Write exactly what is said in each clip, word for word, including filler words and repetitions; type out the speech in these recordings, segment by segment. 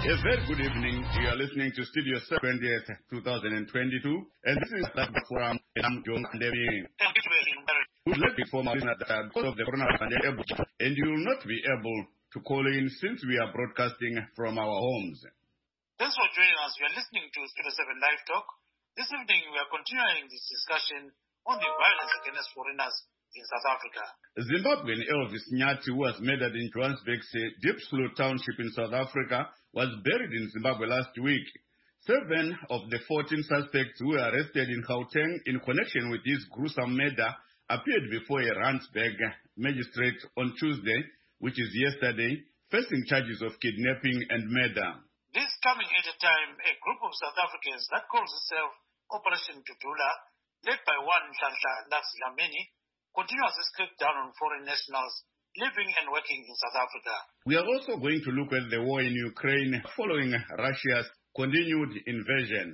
A very good evening. You are listening to Studio twentieth, twenty twenty-two, and this is the forum. I'm John Devi. We'd like to inform our listeners that because of the coronavirus pandemic, and you will not be able to call in since we are broadcasting from our homes. Thanks for joining us. We are listening to Studio seven Live Talk. This evening, we are continuing this discussion on the violence against foreigners in South Africa. Zimbabwean Elvis Nyati, who was murdered in Johannesburg's Deep Slough Township in South Africa, was buried in Zimbabwe last week. Seven of the fourteen suspects who were arrested in Gauteng in connection with his gruesome murder appeared before a Randburg magistrate on Tuesday, which is yesterday, facing charges of kidnapping and murder. This coming at a time, a group of South Africans that calls itself Operation Dudula, led by one Nhlanhla Nax Dlamini, continues its crackdown on foreign nationals living and working in South Africa. We are also going to look at the war in Ukraine following Russia's continued invasion.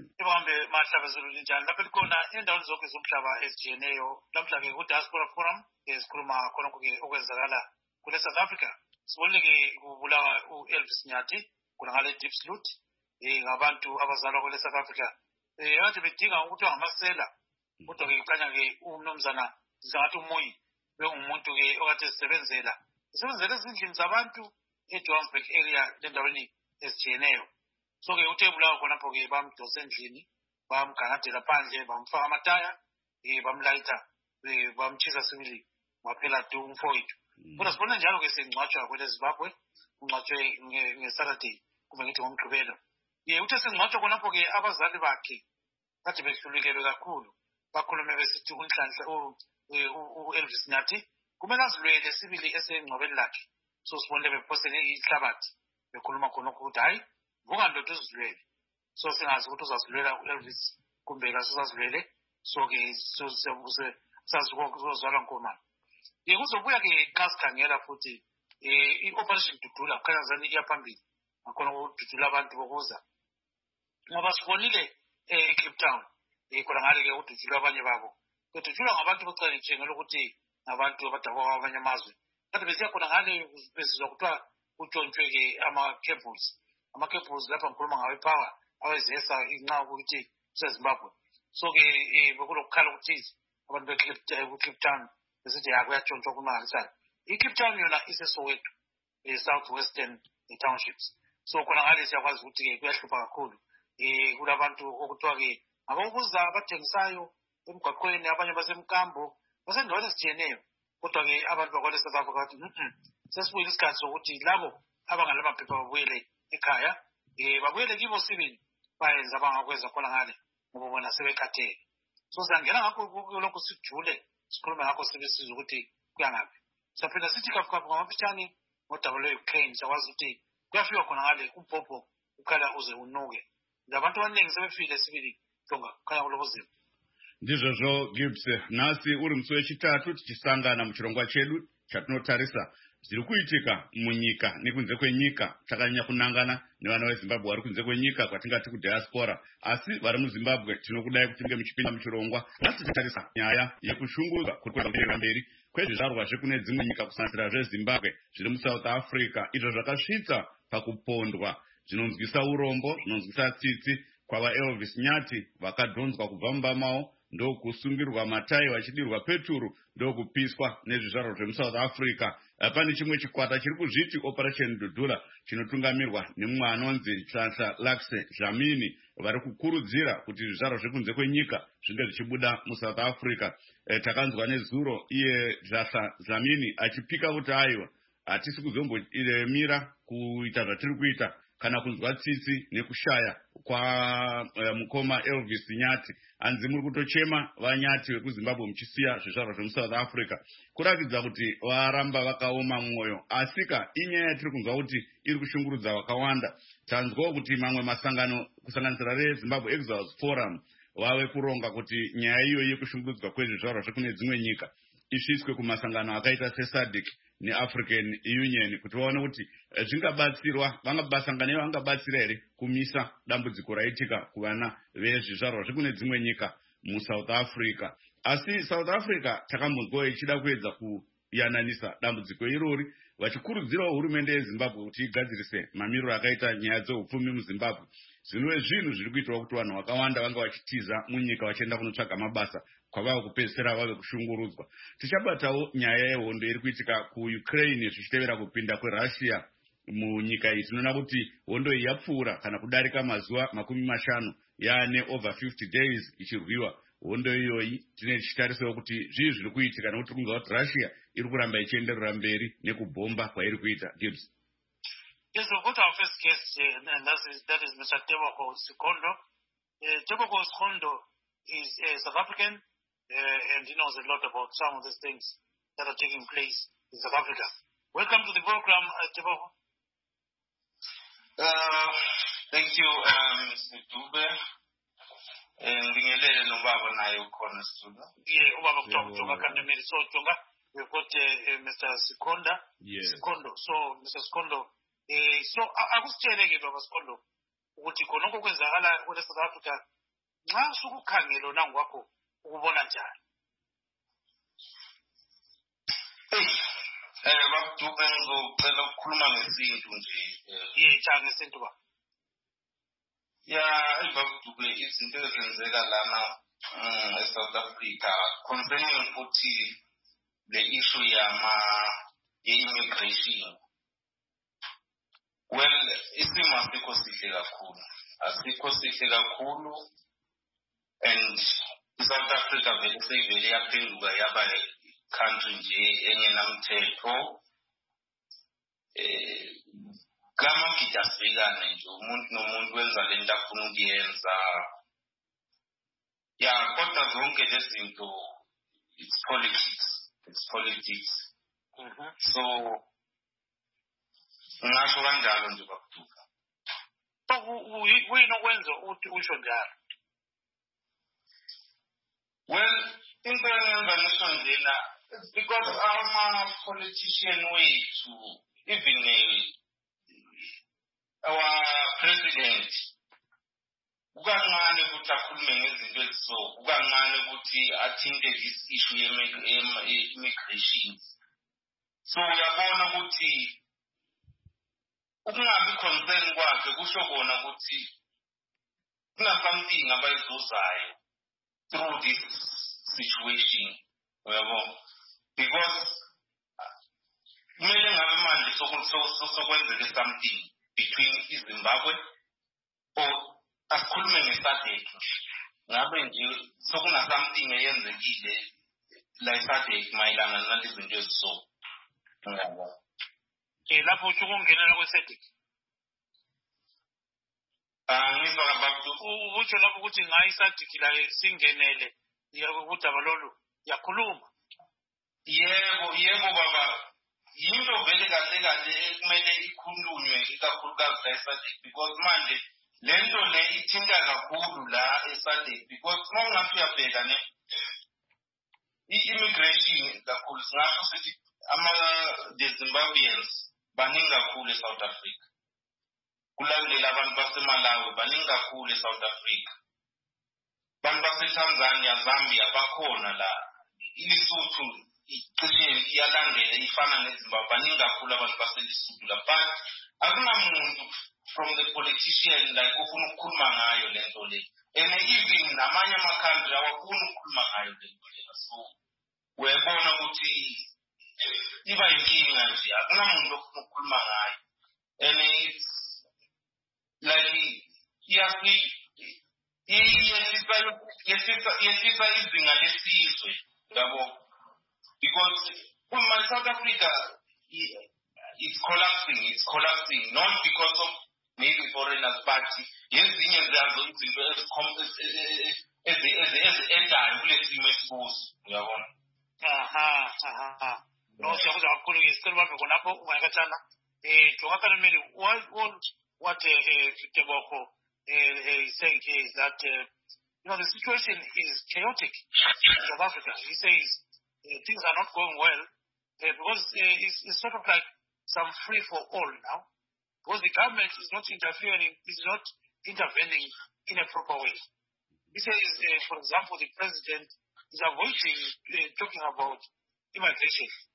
South Africa. Elvis Nyati, Deep Slough, ngabantu abazalwa kule South Africa. Yathi bedinga ukuthi angamasela, kodwa ke kanya ke umnomzana zathi umoyi bengumuntu ke okade sisebenzela. Sisebenzela ezindlini zabantu eJohannesburg area lendaweni esijiyeneyo. So ke uthe bulawa khona pho ke bamdose endlini, bamgangadela phandle, bamfaka amataya, eh bamlayitha, bamchisa sibili, waphela du umfowethu. Kodwa sibona njalo ke sengcwatshwa kwele Zimbabwe, ungcwatshwe ngeSaturday, kuba ngithi ngomgqibelo. Ye uthe sengcwatshwa khona pho ke abazali bakhe kade behlulukelwe kakhulu. Bakhulume besithi uNhlanhla uElvis Nyati kumele azilwele sibili esengcwabeni lakhe. So sibonile bephosele ihlabathi bekhuluma khona ukuthi hayi vuka ndoda uzilwele. So singazi ukuthi uzazilwela uElvis kumbe kasuzazilwele. So ke sazizokuzalwa nkomani. Ye kuzobuya ke xa sikhangela futhi i-Operation Dudula kukhanya zani iyaphambili. Ngakhona ukududula abantu bokuza. Ngoba sibonile eCape Town khona ngale ke ududula abanye babo. Kududula ngabantu bocela njengelo ukuthi ngabantu abadakwa abanye amazwe. Kade besiya khona ngale besizwa kuthiwa utshontshwe ke ama-cables. Ama-cables lapha ngikhuluma ngawe power awezesa inxa ukuthi seZimbabwe. So ke bekulokukhala ukuthi abantu beCape Town besithi yakuyatshontshwa kumahalisana. iCape Town yona iseSoweto, e-Southwestern townships. So khona ngale siyakwazi ukuthi ke kuyahlupha kakhulu. Eh kulabantu okuthiwa ke abakuza abathengisayo emgwaqweni, abanye basemkambo, basendaweni esijiyeneyo. Kodwa ke abantu bakwale South Africa bathi mhm sesibuyile isikhathi sokuthi labo abangalamaphepha babuyele ekhaya, eh babuyele kibo sibili bayenza abangakwenza khona ngale ngoba bona sebekhathele. So siyangena ngakho lokho sijule sikhuluma ngakho sebesizwa ukuthi kuyangaphi. Saphinda sithi kafukafu ngamafitshane ngodaba Ukraine sakwazi ukuthi kuyafika khona ngale umpopho ukhala uze unuke. Labantu abaningi sebefile sibili tonga khaya kulobuzima. Ndizvozvo Gibbs nasi uri musi wechitatu tichisangana muchirongwa chedu chatinotarisa zviri kuitika munyika nekunze kwenyika. Takanyanya kunangana nevana veZimbabwe vari kunze kwenyika kwatingati kudiaspora, asi vari muZimbabwe tinokudai kuti tinge muchipinda muchirongwa. Asi titarisa nyaya yekushungudza kuri kuenda mberi kwezvizvarwa zvekune dzimwe nyika kusanganisira zveZimbabwe zviri muSouth Africa, izvo zvakasvitsa pakupondwa zvinonzwisa urombo, zvinonzwisa tsitsi kwava Elvis Nyati vakadhonzwa kubva mumba mavo, ndokusungirwa matai vachidirwa peturu, ndokupiswa nezvizvarwa zvemuSouth Africa. Pane chimwe chikwata chiri kuzviti Operation Dudula chinotungamirwa nemumwe anonzi Nhlanhla Nax Dlamini, vari kukurudzira kuti zvizvarwa zvekunze kwenyika zvinge zvichibuda muSouth Africa. E, takanzwa nezuro iye Nhlanhla Dlamini achipika kuti aiwa hatisi kuzombomira kuita zvatiri kuita kana kunzwa tsitsi nekushaya kwa uh, mukoma Elvis Nyati. Anzi muri kutochema vaNyati vekuZimbabwe muchisiya zvizvarwa zvemuSouth Africa, kurakidza kuti varamba vakaoma mwoyo. Asika inyaya yatiri kunzwa kuti iri kushungurudza vakawanda. Tanzwa kuti mamwe masangano kusanganisira reZimbabwe Exiles Forum vave kuronga kuti nyaya iyoyi yekushingurudzwa kwezvizvarwa zvekune dzimwe nyika isviswe kumasangano akaita seSADC neAfrican Union kuti vaone kuti zvingabatsirwa, vangabasanganei vangabatsira here kumisa dambudziko raitika kuvana vezvizvarwa zvekune dzimwe nyika muSouth Africa. Asi South Africa takambonzwa ichida kuedza kuyananisa dambudziko irori vachikurudzirawo hurumende yezimbabwe kuti igadzirise mamiriro akaita nyaya dzeupfumi muzimbabwe. Zvinove zvinhu zviri kuitawo kuti vanhu vakawanda vanga vachitiza munyika vachienda kunotsvaga mabasa kwavava kupedzisira vave kushungurudzwa. Tichabatawo nyaya yehondo iri kuitika kuukraine zvichitevera kupinda kwerussia munyika iyi. Tinoona kuti hondo iyi yapfuura kana kudarika mazuva makumi mashanu yaane over fifty days ichirwiwa. Hondo iyoyi tine tichitarisawo kuti zvii zviri kuitika nekuti kunga kuti russia iri kuramba ichienderera mberi nekubhomba kwairi kuita. Gibbs. Yes, we've got our first guest, uh, and that is, that is Mister Tebogo Sikondo. Uh, Tebogo Sikondo is a South African, uh, and he knows a lot about some of these things that are taking place in South Africa. Welcome to the program, uh, Tebogo. Uh, thank you, um, Mister Dube. Ngibingelele nobaba naye ukhona studio. Yeah, ubaba kutonga kanimeli so tonga. We've got uh, Mister Sikonda. Yes. Sikondo. So Mister Sikondo. Eh so akusitsheleke baba Sikondo ukuthi khononke kwenzakala kule South Africa nxa sukukhangelo nangwakho ukubona njani? Eh bakuduka ngizocela ukukhuluma ngesintu nje. Yeah, cha ngesintu ba. Yeah, bakuduka izinto ezenzeka lana eSouth Africa concerning ukuthi the issue yama immigration. Well, isimo asikho sihle kakhulu. Asikho sihle kakhulu and South Africa vele seyivele yaphenduka yaba country nje engenamthetho. Eh kama kidasibekane nje umuntu nomuntu wenza lento afuna ukuyenza. Ya kodwa zonke lezi zinto it's politics. It's politics. Mhm. So ngasho kanjalo nje bakuduka. So uyinokwenza ukuthi usho njalo. Well, into engenza ngisho njena it's because our politician way to even uh, our president ukancane ukuthi akhulume ngezinto eziso ukancane ukuthi athinte this issue ye-immigration. So uyabona ukuthi ukungabi concern kwakhe kusho kona ukuthi kunasamething abayizuzayo through this situation. Uyabo because kumele ngabe manje sokwenzeke something between iZimbabwe or asikhulume ngeSADC ngabe nje sokuna something eyenzekile la iSADC mayelana nalezi zinto eziso. Ngiyabona. Eh lapho uthi ukungenela kweSADC. Ah ngizwa kabakuthi ubutsho lapho ukuthi ngayi iSADC la singenele ukuthi abalolu yakhuluma. Yebo yebo baba yinto vele kahle kahle ekumele ikhulunywe ikakhulukazi la eSADC because manje lento le ithinta kakhulu la eSADC because mawungathi uyabheka ne i-immigration kakhulu singasho sithi ama the Zimbabweans baningi kakhulu eSouth Africa. Kulandela abantu baseMalawi baningi kakhulu eSouth Africa. Abantu baseTanzania, Zambia bakhona la. iLesotho icishe iyalandela ifana neZimbabwe baningi kakhulu abantu baseLesotho la. But akunamuntu from the politician like ufuna ukukhuluma ngayo lento le. And even namanye ama-country awafuni ukukhuluma ngayo lento le. So uyabona ukuthi iba inkinga nje akunamuntu ofuna ukukhuluma ngayo. And it's like iyasi iyesisa yesisa yesisa izinga lesizwe yabo because uma South Africa it's collapsing it's collapsing not because of maybe foreigners but yezinye zazo izinto ezendayo kulesimo esikuso uyabona. Aha aha no siyakuza kakhulu ngesikolo bakho khonapho ungakathana eh jongakanimeli what what eh Tebogo eh saying is that uh, you know the situation is chaotic in South Africa. He says uh, things are not going well uh, because uh, it's, it's sort of like some free for all now because the government is not interfering, is not intervening in a proper way. He says, uh, for example, the president is avoiding uh, talking about immigration.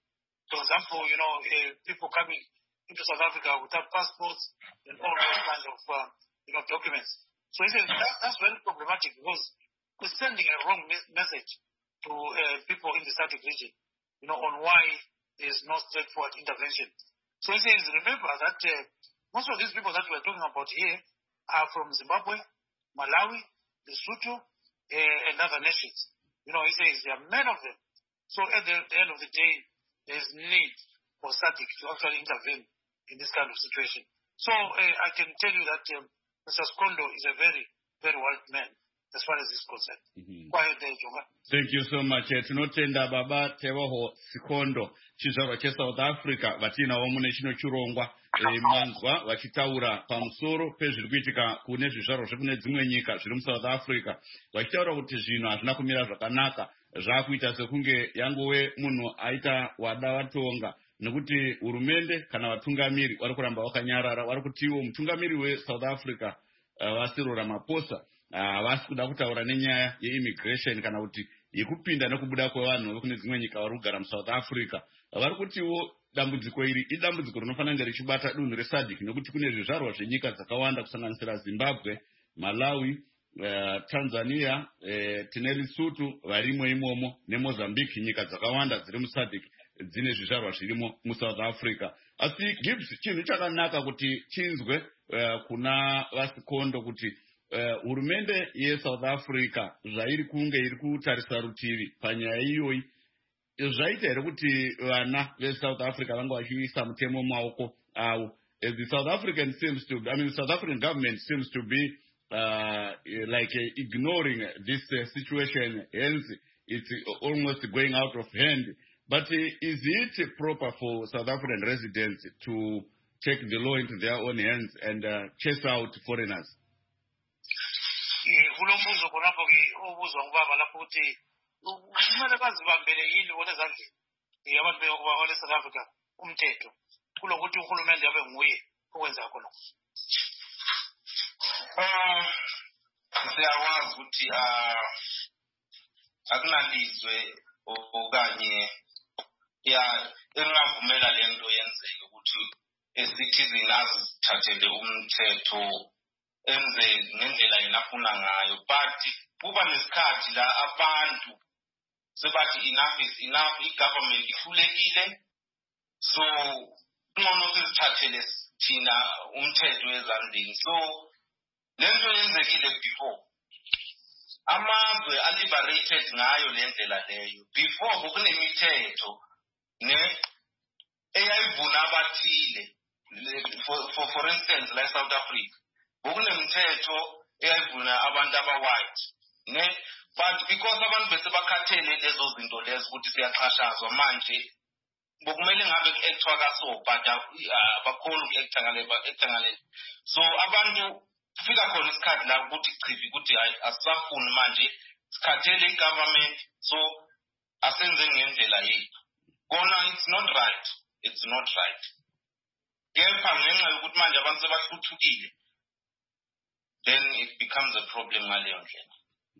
For example, you know, uh, people coming into South Africa without passports and all those kinds of, uh, you know, documents. So he says that, that's very problematic because we're sending a wrong me- message to uh, people in the SADC region, you know, on why there's no straightforward intervention. So he says, remember that uh, most of these people that we're talking about here are from Zimbabwe, Malawi, Lesotho, uh, and other nations. You know, he says there are many of them. So at the, the end of the day, there's need for SADC to actually intervene in this kind of situation. So uh, I can tell you that um, Mister Skondo is a very, very wise man as far as this is concerned. Mm-hmm. Quiet there, Jonga. Thank you so much. Tinotenda baba tewaho Skondo chizvarwa cheSouth Africa vatinawo mune chino chirongwa manzwa vachitaura pamusoro pezviri kuitika kune zvizvarwa zvekune dzimwe nyika zviri muSouth Africa vachitaura kuti zvinhu hazvina kumira zvakanaka zvakuita sekunge yangove munhu aita wada watonga nekuti hurumende kana vatungamiri vari kuramba vakanyarara vari kuti iwo mutungamiri weSouth Africa Vasiro Ramaphosa havasi kuda kutaura nenyaya yeimmigration kana kuti yekupinda nekubuda kwevanhu vekune dzimwe nyika vari kugara muSouth Africa vari kutiwo dambudziko iri idambudziko rinofanira kunge richibata dunhu reSADC nekuti kune zvizvarwa zvenyika dzakawanda kusanganisira Zimbabwe, Malawi, uh, Tanzania, uh, tine Lesotho varimo imomo neMozambique, nyika dzakawanda dziri muSADC dzine zvizvarwa zvirimo muSouth Africa. Asi Gibbs chinhu chakanaka kuti chinzwe uh, kuna Vasikondo kuti uh, hurumende yeSouth Africa zvairi kunge iri kutarisa rutivi panyaya iyoyi zvaita here kuti vana veSouth Africa vanga vachiisa mutemo mumaoko avo. The South African seems to, I mean, the South African government seems to be uh, like uh, ignoring this uh, situation, hence it's almost going out of hand. But uh, is it proper for South African residents to take the law into their own hands and uh, chase out foreigners? Kumele bazibambele yini wona ezandleni yabantu bekuba South Africa umthetho kulokuthi uhulumende abe nguye owenza khona. Um siyawazi ukuthi ah akunalizwe okanye ya engavumela lento yenzeke ukuthi esithizini azithathele umthetho enze ngendlela yena afuna ngayo, but kuba nesikhathi la abantu sebathi enough is enough, i-government ihlulekile, so kungcono sizithathele thina umthetho ezandleni. So lento yenzekile before amazwe aliberated ngayo le ndlela leyo. Before kunemithetho ne eyayivuna abathile, for, for, for instance like South Africa kunemithetho eyayivuna abantu aba-white ne, but because abantu bese bakhathele lezo zinto lezo ukuthi siyaxhashazwa manje bokumele ngabe ku-actwa kaso but abakhona uku-acta ngale. So abantu kufika khona isikhathi la ukuthi chifi ukuthi hayi asisafuni manje sikhathele i-government, so asenze ngendlela yethu. Kona it's not right, it's not right. Kepha ngenxa yokuthi manje abantu sebahluthukile, then it becomes a problem ngaleyo ndlela.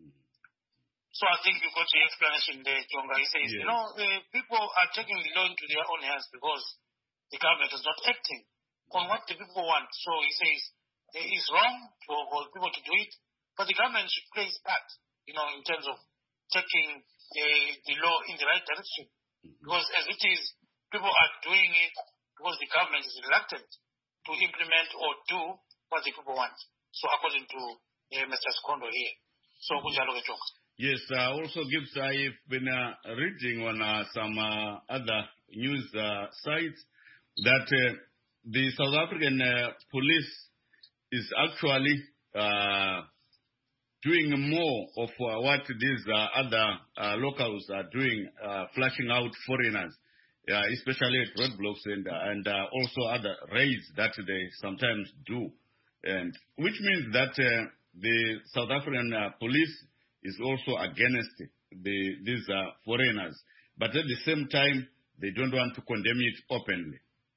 So I think you got the explanation there, Jonga. He says, yes. You know, uh, people are taking the law into their own hands because the government is not acting on what the people want. So he says it is wrong for, for people to do it, but the government should play its part, you know, in terms of taking uh, the law in the right direction. Mm-hmm. Because as it is, people are doing it because the government is reluctant to implement or do what the people want. So according to uh, Mister Skondo here. So kunjalo ke Jonga. Yes, uh, also Gibbs, I've been uh, reading on uh, some uh, other news uh, sites that uh, the South African uh, police is actually uh, doing more of uh, what these uh, other uh, locals are doing, uh, flashing out foreigners, uh, especially at roadblocks and, and uh, also other raids that they sometimes do, and which means that uh, the South African uh, police is also against the, these uh, foreigners. But at the same time, they don't want to condemn it openly.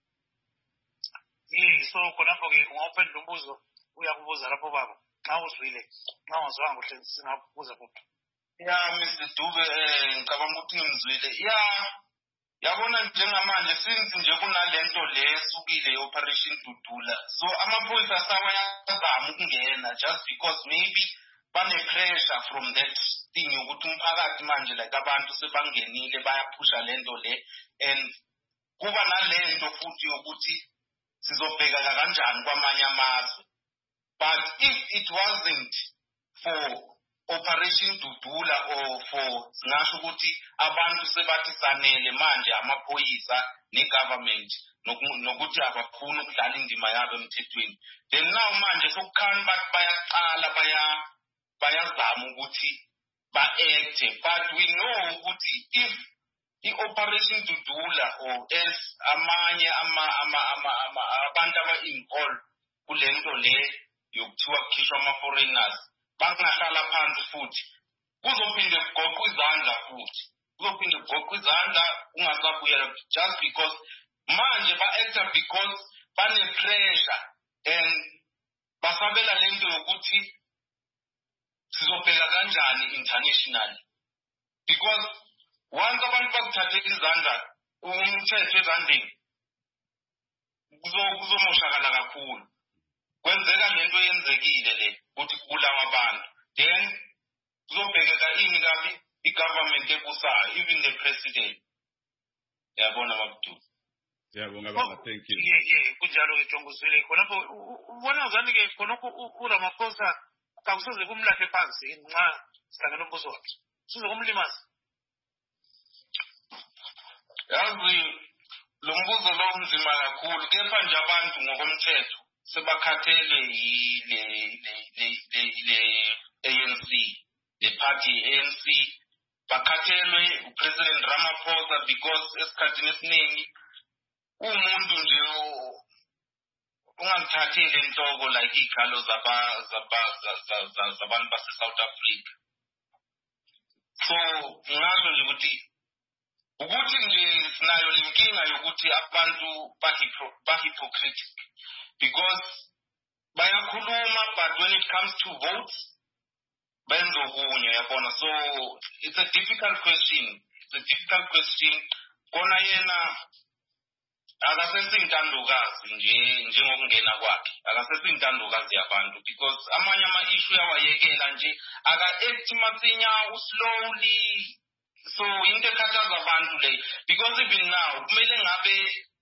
Yeah, so kunapoke open lumbuzo uyakubuza lapho baba. Xa uzwile, xa wazwanga kuhle singabuza futhi. Yeah, Mister Dube, ngicabanga ukuthi ngimzwile. Yeah, yabona njengamanje since nje kunalento le esukile i-Operation Dudula, so amaphoyisa sawayazama ukungena just because maybe bane-pressure from that thing yokuthi umphakathi manje like abantu sebangenile bayaphusha lento le, and kuba nalento futhi yokuthi sizobheka kanjani kwamanye amazwe. But if it wasn't for Operation Dudula or for singasho ukuthi abantu sebathisanele manje amaphoyisa ne-government nokuthi abafuna ukudlala indima yabo emthethweni, then now manje sokukhanya bathi bayaqala baya bayazama ukuthi ba-acte. But we know ukuthi if i-Operation Dudula or else amanye abantu aba-involved kule nto le yokuthiwa kukhishwa ama-foreigners bangahlala phansi futhi kuzophinde kugoqwe izandla futhi kuzophinde kugoqwe izandla kungasabuyela just because manje ba-acta because bane-pressure and basabela lento yokuthi sizobheka kanjani internationally, because once abantu bakuthathela izandla umthetho ezandleni kuzomoshakala kakhulu, kwenzeka lento yenzekile le ukuthi kubulawa abantu, then kuzobhekeka ini kabi i-government ebusayo, even the president. Yabona babudu. Yabonga baba, thank you. Yeah, yeah, kunjalo ke Jonguzile khonapho ubona uzani ke khonapho uRamaphosa kakusoze kumlahle phansi nxa sihlangana nombuso wakhe, size kumlimaza. Yazi lo mbuzo lo unzima kakhulu, kepha nje abantu ngokomthetho sebakhathele yile le le le A N C, the party A N C bakhathelwe uPresident Ramaphosa because esikhathini esiningi umuntu nje ungangithathele inhloko like ikhalo zaba zaba zabantu base South Africa. So ngasho nje ukuthi ukuthi nje sinayo lenkinga yokuthi abantu bahypocritic because bayakhuluma but when it comes to votes benzo kunye yabona. So it's a difficult question, it's a difficult question kona yena akasesintandokazi nje njengokungena kwakhe, akasesintandokazi yabantu because amanye ama issue yawayekela nje aka-act masinya slowly. So into ekhathaza abantu le because even now kumele ngabe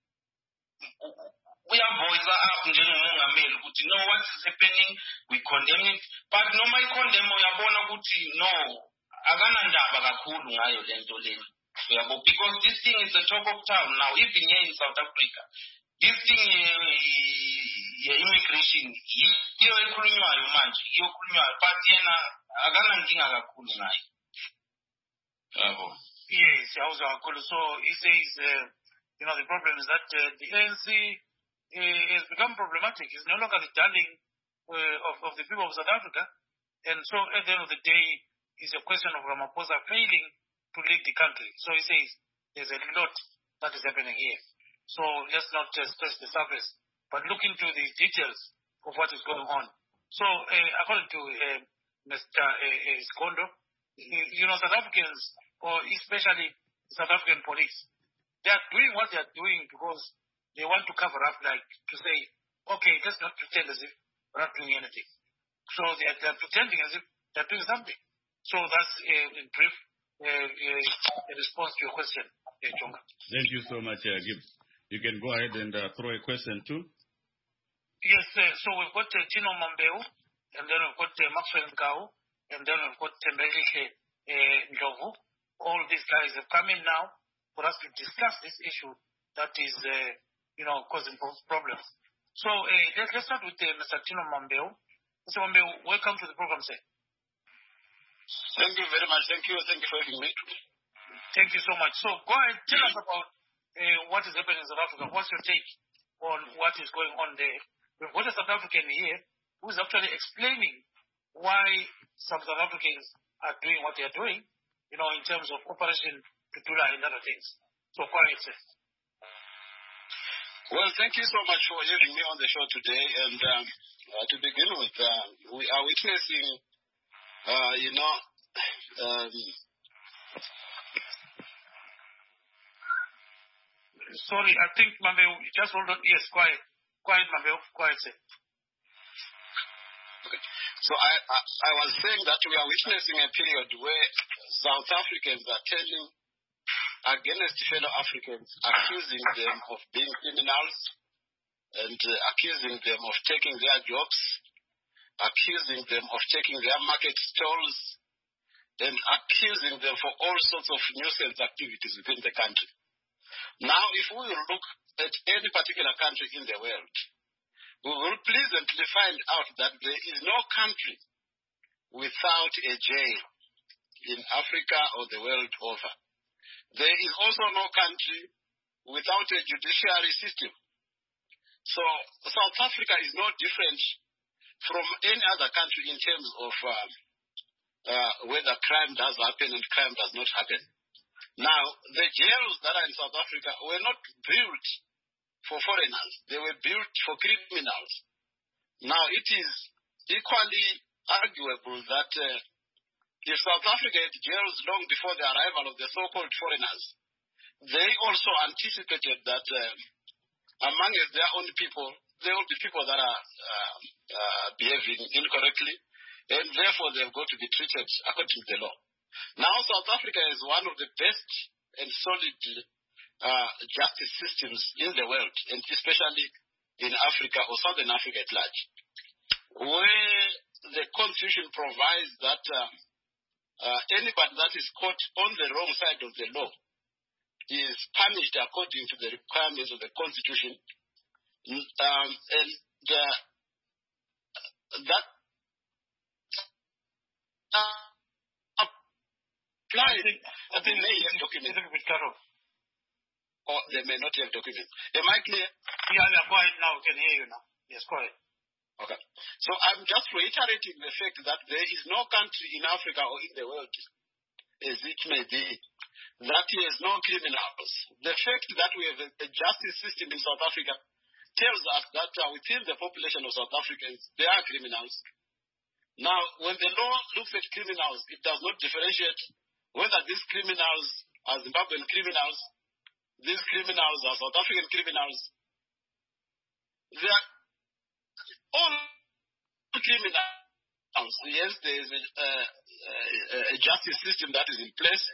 uyavoice up njengomongameli ukuthi no, what is happening, we condemn it, but noma i-condemn uyabona ukuthi no akanandaba kakhulu ngayo lento leni yabo, because this thing is the talk of town now even here in South Africa. This thing ye immigration yiyo ekhulunywayo manje, yiyo ekhulunywayo but yena akanankinga kakhulu ngayo yabo. Yes, so he says uh, you know the problem is that uh, the A N C uh, has become problematic. It's no longer the darling uh, of, of the people of South Africa, and so at the end of the day it's a question of Ramaphosa failing to lead the country. So he says there's a lot that is happening here. So let's not just touch the surface, but look into the details of what is going on. So uh, according to uh, Mister Uh, uh, Skondo, you know, South Africans, or especially South African police, they are doing what they are doing because they want to cover up, like to say, okay, let's not pretend as if we're not doing anything. So they are, they are pretending as if they're doing something. So that's, uh, in brief, uh, uh, a response to your question, uh, Jonga. Thank you so much, uh, Gibbs. You can go ahead and uh, throw a question too. Yes, uh, so we've got uh, Tino Mambeu, and then we've got uh, Maxwell Ngao, and then we've got Tembelike uh, Ndlovu. All these guys have come in now for us to discuss this issue that is, uh, you know, causing problems. So uh, let's, let's start with uh, Mister Tino Mambeu. Mister Mambeu, welcome to the program, sir. Thank you very much. Thank you. Thank you for having me. Thank you so much. So go ahead, tell us about uh, what is happening in South Africa. What's your take on what is going on there? We've got a South African here who is actually explaining why some South Africans are doing what they are doing, you know, in terms of Operation Dudula and other things. So go ahead, sir. Well, thank you so much for having me on the show today. And um, uh, to begin with, uh, we are witnessing, uh, you know, um, sorry, I think Mambe, just hold on. Yes, quiet. Quiet, Mambe, quiet. Sir. Okay. So I, I I was saying that we are witnessing a period where South Africans are turning against fellow Africans, accusing them of being criminals and uh, accusing them of taking their jobs, accusing them of taking their market stalls, and accusing them for all sorts of nuisance activities within the country. Now, if we look at any particular country in the world, we will pleasantly find out that there is no country without a jail in Africa or the world over. There is also no country without a judiciary system. So South Africa is no different from any other country in terms of uh, uh, whether crime does happen and crime does not happen. Now, the jails that are in South Africa were not built for foreigners. They were built for criminals. Now, it is equally arguable that uh, if South Africa had jails long before the arrival of the so-called foreigners, they also anticipated that uh, among their own people, there will be people that are uh, uh, behaving incorrectly, and therefore they've got to be treated according to the law. Now, South Africa is one of the best and solid uh, justice systems in the world, and especially in Africa or Southern Africa at large, where the Constitution provides that uh, uh, anybody that is caught on the wrong side of the law is punished according to the requirements of the Constitution, um, and uh, that uh, applies. I think, I think they have documents. Or they may not have documents. Am I clear? Yeah, yeah, go ahead now. We can hear you now. Yes, go ahead. Okay. So I'm just reiterating the fact that there is no country in Africa or in the world, as it may be, that has no criminals. The fact that we have a, a justice system in South Africa tells us that uh, within the population of South Africans, there are criminals. Now, when the law looks at criminals, it does not differentiate whether these criminals are Zimbabwean criminals, these criminals are South African criminals. They are all criminals. Yes, there is a, a, a justice system that is in place.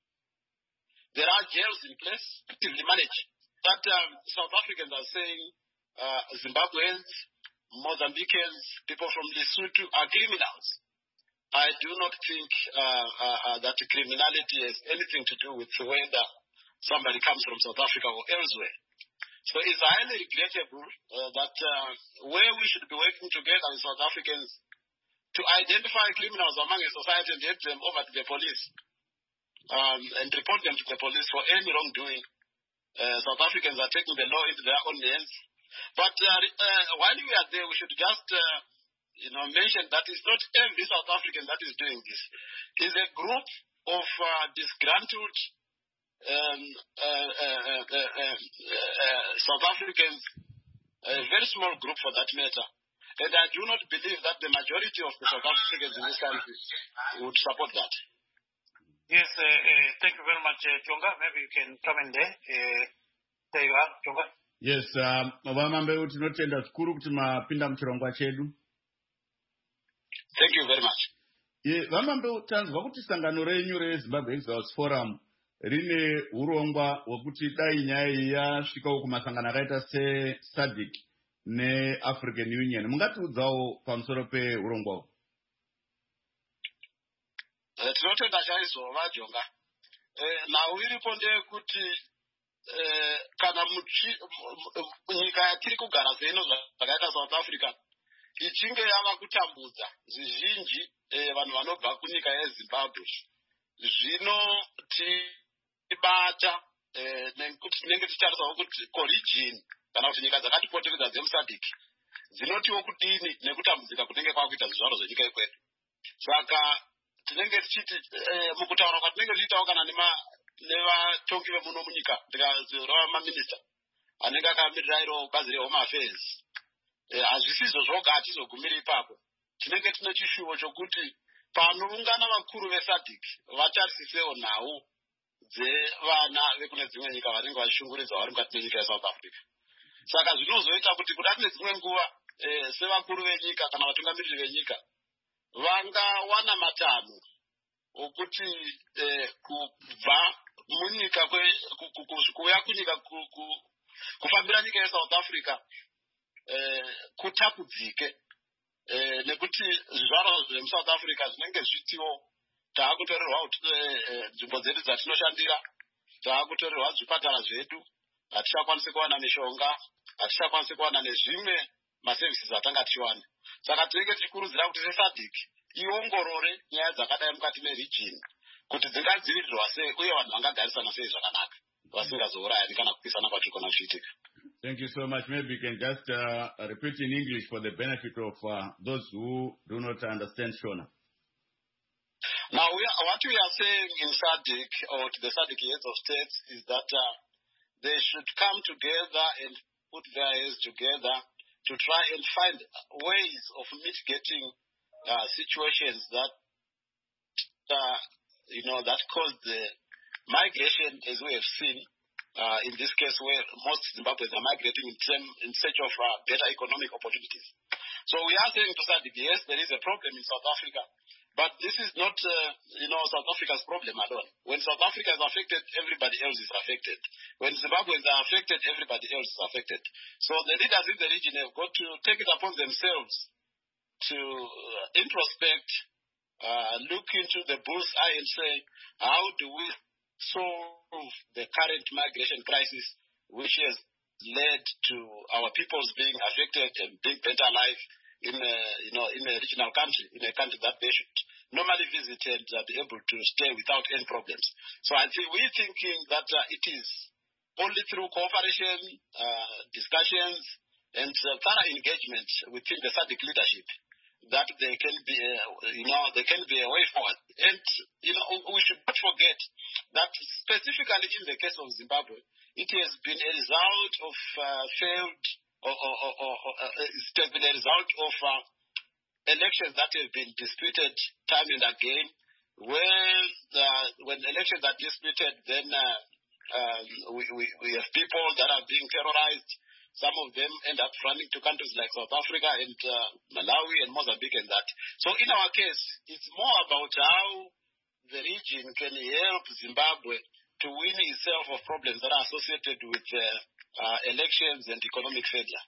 There are jails in place, actively managed. But um, South Africans are saying uh, Zimbabweans, Mozambicans, people from Lesotho are criminals. I do not think uh, uh, uh, that criminality has anything to do with whether somebody comes from South Africa or elsewhere. So it's highly regrettable uh, that uh, where we should be working together with South Africans to identify criminals among a society and get them over to the police um, and report them to the police for any wrongdoing, uh, South Africans are taking the law into their own hands. But uh, uh, while we are there, we should just uh, you know, mention that it's not every South African that is doing this. It's a group of uh, disgruntled Um, uh, uh, uh, uh, uh, uh, South Africans, a very small group for that matter, and I do not believe that the majority of the South Africans in this country would support that. Yes, uh, uh, thank you very much, uh, Chonga. Maybe you can come in there. Uh, there you are, Chonga. Yes, Vamambe um, tinotenda zvikuru kuti mapinda muchirongwa chedu. Thank you very much. Ye, Vamambe tanzwa kuti sangano renyu reZimbabwe Exiles Forum rine urongwa hwekuti dai nyaya iyi yasvikawo kumasangano akaita seSADC neAfrican Union. Mungatiudzawo pamusoro peurongwa hwu? Uh, tinotenda chaizova Jonga. Uh, nhau iripo ndeyekuti uh, kana nyika yatiri kugara zeno zvakaita South Africa ichinge yava kutambudza zvizhinji uh, vanhu vanobva kunyika yeZimbabwe, zvinotibata uh, nekuti tinenge tichitarisawo kuti coregion kana kuti nyika dzakatipoteredza dzemuSADC dzinotiwo kudini nekutambudzika kunenge kwakuita zvizvaro zvenyika yekwedu. Saka tinenge tichiti eh, mukutaura kwatinenge tichitawo kana nevatongi vemuno munyika ndikazorava maminista anenge akamirira iro bazi rehome affairs, hazvisizvo zvoga hatizogumiri ipapo. Tinenge tine chishuvo chokuti panoungana vakuru veSADC vatarisisewo nhau dzevana vekune dzimwe nyika vanenge vachishungurudzwa vari mukati menyika yeSouth Africa. Saka zvinozoita kuti kudati nedzimwe nguva eh, sevakuru venyika kana vatungamiriri venyika vangawana matanho okuti eh, kubva munyika kuuya kunyika kufambira nyika yeSouth Africa eh, kutapudzike eh, nekuti zvivaro zvemuSouth Africa zvinenge zvitiwo taakutorerwa nzvimbo dzedu dzatinoshandira, taakutorerwa zvipatara zvedu, hatichakwanisi kuwana mishonga, hatichakwanisi kuwana nezvimwe maservices atanga tichiwana. Saka tinenge tichikurudzira kuti seSADC iongorore nyaya dzakadai mukati meregion kuti dzingadzivirirwa sei uye vanhu vangagarisana sei zvakanaka vasingazourayani kana kupisana kwachigona kuchiitika. Thank you so much. Maybe you can just uh, repeat in English for the benefit of uh, those who do not understand Shona. Now, we are, what we are saying in SADC, or to the SADC heads of states, is that uh, they should come together and put their heads together to try and find ways of mitigating uh, situations that, uh, you know, that cause the migration, as we have seen, uh, in this case where most Zimbabweans are migrating in, term, in search of uh, better economic opportunities. So we are saying to SADC, yes, there is a problem in South Africa, but this is not, uh, you know, South Africa's problem alone. When South Africa is affected, everybody else is affected. When Zimbabweans are affected, everybody else is affected. So the leaders in the region have got to take it upon themselves to uh, introspect, uh, look into the bull's eye and say, how do we solve the current migration crisis, which has led to our peoples being affected and being better alive in a, you know, in a regional country, in a country that they should normally visit and uh, be able to stay without any problems. So I think we're thinking that uh, it is only through cooperation, uh, discussions, and uh, thorough engagement within the SADC leadership that they can be, uh, you know, there can be a way forward. And, you know, we should not forget that specifically in the case of Zimbabwe, it has been a result of uh, failed, or, or, or, or, or uh, it has been a result of uh, elections that have been disputed time and again. When, uh, when elections are disputed, then uh, um, we, we, we have people that are being terrorized. Some of them end up running to countries like South Africa and uh, Malawi and Mozambique and that. So in our case, it's more about how the region can help Zimbabwe to win itself of problems that are associated with uh, uh, elections and economic failure.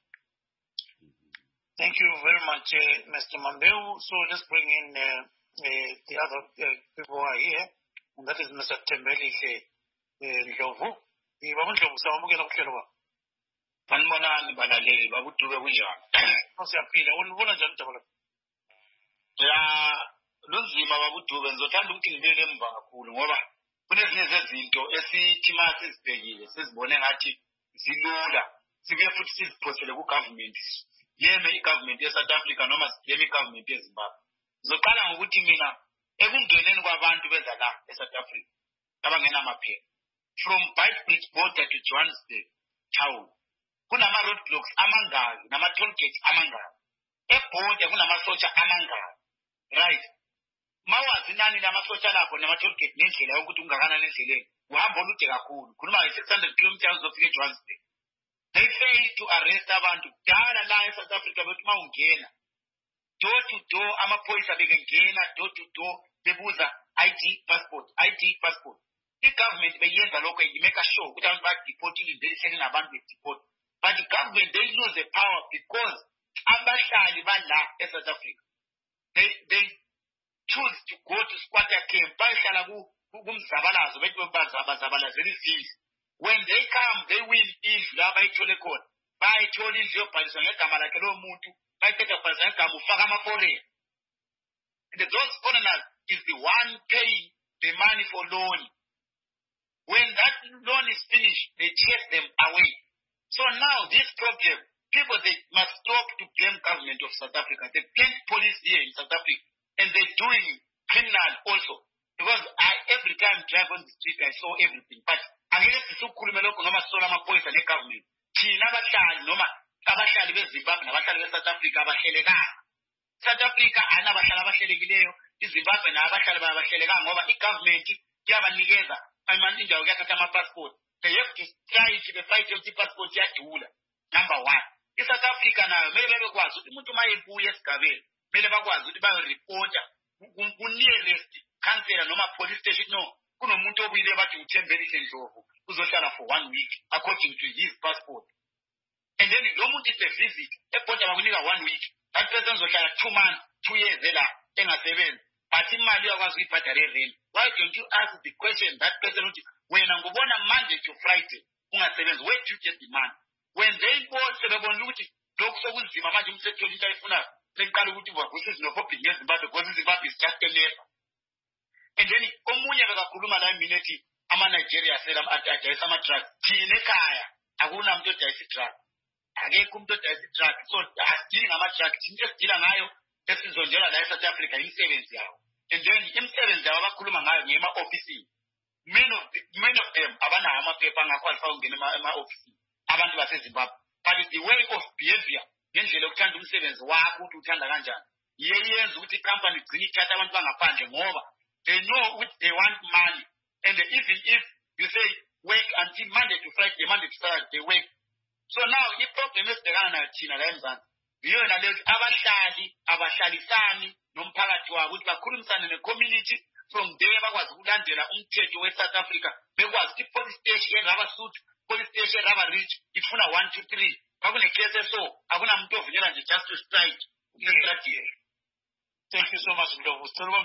Thank you very much, uh, Mister Mambeu. So let's bring in uh, uh, the other uh, people who are here, and that is Mister Tembeli Ndlovu. Babu Ndlovu, sawamukela kuhlelo. Vanibonani balaleli babudube kunjani? Siyaphila. Unibona njani Dabula? Ya lunzima babudube ngizothanda ukuthi ngibele emva kakhulu ngoba kunezinye zezinto esithi mase sibhekile sizibone ngathi zilula sibuye futhi siziphosele ku government yeme i-government ye-South Africa noma yeme i-government ye-Zimbabwe. Ngizoqala ngokuthi mina ekungeneni kwabantu beza la e-South Africa abangena amaphepha from Beitbridge border to Johannesburg town kunama roadblocks amangaki nama toll gates amangaki eborder kunamasotsha amangaki right mawazi nani lamasotsha lapho nama toll gate nendlela yokuthi ungakanani endleleni uhamba olude kakhulu khuluma nge six hundred kilometers uzofika eJohannesburg. They failed to arrest abantu kudala la eSouth Africa bethi mawungena door to door amaphoyisa bekengena door to door bebuza I D passport I D passport. I-government beyenza lokho imeka sure ukuthi abantu badeportile behleli nabantu bedeport. But the government, they lose the power because abahlali bala eSouth Africa, they they choose to go to squatter camp. Bahlala kumzabalazo bethi bazabalazo izindlu. When they come, they win indlu la bayithole khona. Bayithola indlu yobhaliswa ngegama lakhe lo muntu, bayithetha bhaliswa ngegama ufaka ama-foreign. And those foreigners is the one paying the money for loan. When that loan is finished, they chase them away. So now this problem, people, they must stop to blame government of South Africa. They blame police here in South Africa. And they're doing criminal also. Because I, every time I drive on the street, I saw everything. But angeke sisukhulume lokho noma sisola amaphoyisa ne-government. Thina abahlali noma abahlali beZimbabwe nabahlali beSouth Africa abahlelekanga. South Africa anabahlali abahlelekileyo. iZimbabwe nabahlali abahlelekanga ngoba i-government iyabanikeza amani indawo kuyathatha ama-passport. They have to strike the fight yokuthi i-passport iyadula. Number one. I-South Africa nayo kumele bebekwazi ukuthi umuntu uma ebuya esigabeni kumele bakwazi ukuthi bayoripota ku-nearest councillor noma police station. No, kunomuntu obuyile bathi uThembelihle Ndlovu uzohlala for one week according to his passport. And then lo muntu is a visit ebhoda bakunika one week. That person uzohlala two months, two years ela engasebenzi. But imali yakwazi uyibhadale rent. Why don't you ask the question that person uthi wena ngubona Monday to Friday ungasebenzi, where do you get the money? When they go sebebona ukuthi lokho sokunzima manje umthetho into ayifuna seqala ukuthi this is no problem ngeZimbabwe because Zimbabwe is just a labor. And then omunye bekakhuluma la mina ethi ama Nigeria sela adayisa ama drugs thina ekhaya akuna umuntu odayisa drugs, akekho umuntu odayisa drugs. So asidili ngama drugs, into esidila ngayo esizonjela la eSouth Africa imisebenzi yawo. And then imisebenzi yawo abakhuluma ngayo ngema office. Many of the, many of them abanawo amaphepha angakwalify ukungena ema office abantu baseZimbabwe. But it's the way of behavior ngendlela yokuthanda umsebenzi wakho ukuthi uthanda kanjani iye yenza ukuthi icompany igcine ithatha abantu bangaphandle ngoba they know what they want money. And even if you say work until Monday to Friday, Monday to Friday they work. So now the problem esibhekana nayo thina la eMzansi yiyona leyo abahlali abahlalisani nomphakathi wabo ukuthi bakhulumisane ne-community from there bakwazi ukulandela umthetho we-South Africa, bekwazi ukuthi police station eraba suit, police station eraba rich ifuna one two three bakune-case so akuna muntu ovunyelwa nje just to strike. Thank you so much, Ndlovu.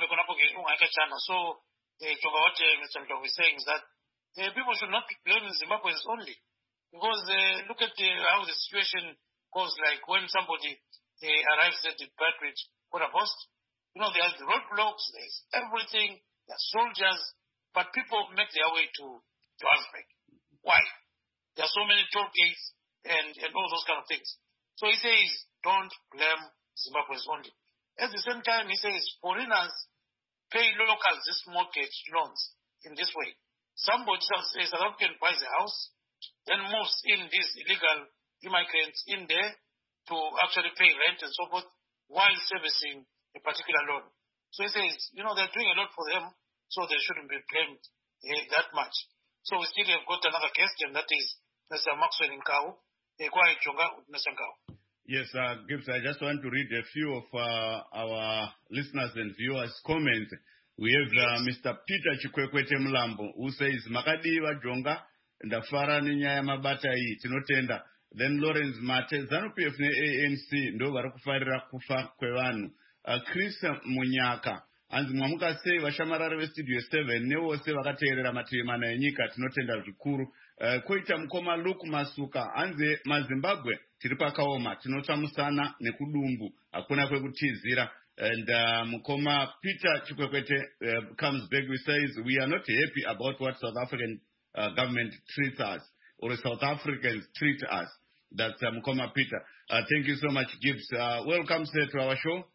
So, what Mister Ndlovu is saying is that uh, people should not blame Zimbabweans only. Because uh, look at uh, how the situation goes. Like when somebody uh, arrives at the Bedford border post, you know, there's the roadblocks, there's everything, there's soldiers, but people make their way to Johannesburg. Why? There are so many toll gates and, and all those kind of things. So he says, don't blame Zimbabweans only. At the same time, he says foreigners pay locals these mortgage loans in this way. Somebody, a South African buys a house, then moves in these illegal immigrants in there to actually pay rent and so forth while servicing a particular loan. So he says, you know, they're doing a lot for them, so they shouldn't be blamed uh, that much. So we still have got another guest, and that is Mister Maxwell Nkau. Uh, go ahead, Jonga, Mister Nkau. Yes, uh, Gibbs, I just want to read a few of uh, our listeners and viewers' comments. We have uh, Mister Peter Chikwekwete Mlambo, who says, Makadiwa Jonga, ndafara ninyaya mabata hii, tinotenda. Then Lawrence Mate, ZANU-P F ne A N C, ndo warakufarira kufa kwevanu. Uh, Chris Munyaka, anzi mwamuka sei washamarara we studio seven, newo se wakateerera matiremana enyika, tinotenda zvikuru. Uh, koita mkoma Luke Masuka, anze mazimbabwe, tiripa kaoma, tinotamusana nekudumbu, hakuna kwe kutizira. And uh, mkoma Peter Chikwekwete uh, comes back with says, we are not happy about what South African uh, government treats us, or South Africans treat us. That's uh, Mkoma Peter. Uh, thank you so much, Gibbs. Uh, welcome, sir, to our show.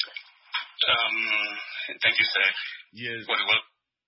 Um, thank you, sir. Yes. Well, well.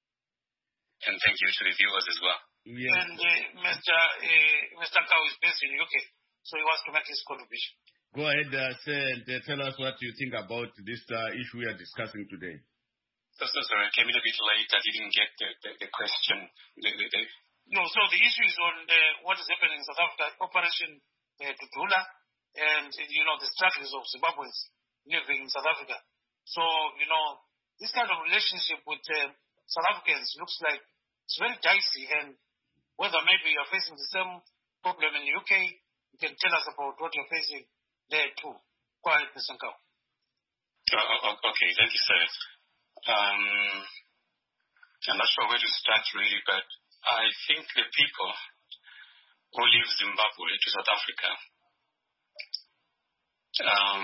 And thank you to the viewers as well. Yes. And uh, Mister Uh, Mister Nkau is based in U K, so he wants to make his contribution. Go ahead, uh, sir, and uh, tell us what you think about this uh, issue we are discussing today. So, so sorry, I came in a bit late. I didn't get the, the, the question. The, the, the... No, so the issue is on uh, what is happening in South Africa, Operation uh, Dudula, and, you know, the struggles of Zimbabweans living in South Africa. So, you know, this kind of relationship with uh, South Africans looks like it's very dicey, and whether maybe you're facing the same problem in the U K, you can tell us about what you're facing there too. Go ahead, Mister Nkau. Oh, okay, thank you, sir. Um, I'm not sure where to start really, but I think the people who leave Zimbabwe to South Africa um,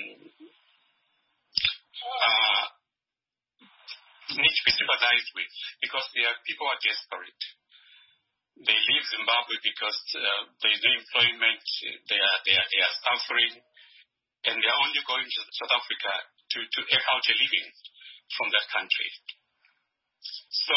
uh, need to be sympathized with, because they are, people are desperate. They leave Zimbabwe because uh, there is no employment, they are, they are, they are suffering, and they are only going to South Africa to, to eke out a living from that country. So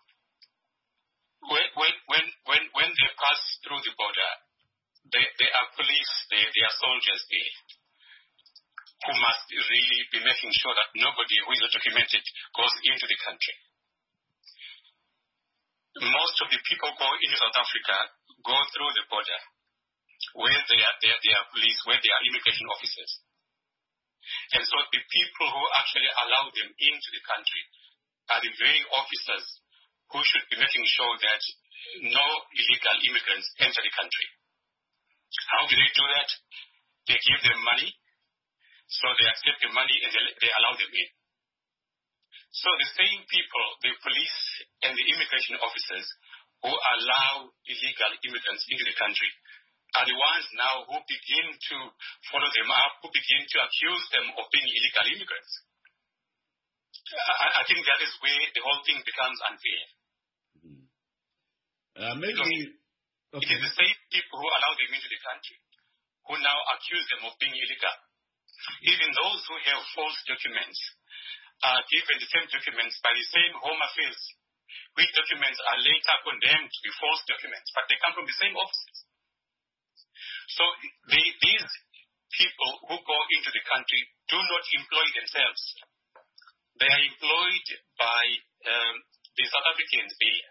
when when when when, when they pass through the border, they, they are police, they, they are soldiers there who must really be making sure that nobody who is undocumented goes into the country. most of the people go into South Africa go through the border, where they are, they are, they are police, where they are immigration officers. And so the people who actually allow them into the country are the very officers who should be making sure that no illegal immigrants enter the country. How do they do that? They give them money, so they accept the money and they, they allow them in. So the same people, the police and the immigration officers who allow illegal immigrants into the country are the ones now who begin to follow them up, who begin to accuse them of being illegal immigrants. I, I think that is where the whole thing becomes unfair. Mm-hmm. uh, maybe okay. It is the same people who allow them into the country who now accuse them of being illegal. Even those who have false documents are given the same documents by the same Home Affairs, which documents are later condemned to be false documents, but they come from the same offices. So they, these people who go into the country do not employ themselves. They are employed by um, the South Africans there.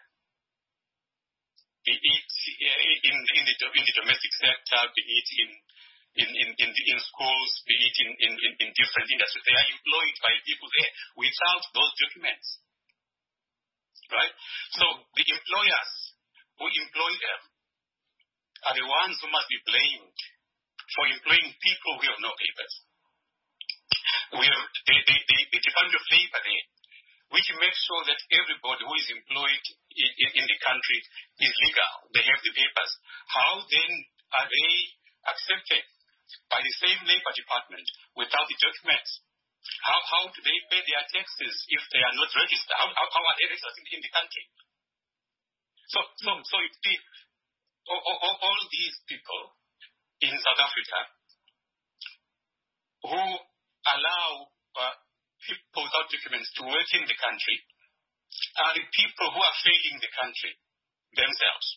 Be it in, in, the, in the domestic sector, be it in, in, in, in, in schools, be it in, in, in different industries. They are employed by people there without those documents. Right? So the employers who employ them are the ones who must be blamed for employing people who have no papers. We have the, the, the, the Department of Labor there, which makes sure that everybody who is employed in, in, in the country is legal. They have the papers. How then are they accepted by the same Labor Department without the documents? How, how do they pay their taxes if they are not registered? How, how, how are they registered in the country? So, so, so you see, all, all, all these people in South Africa who allow uh, people without documents to work in the country are the people who are failing the country themselves.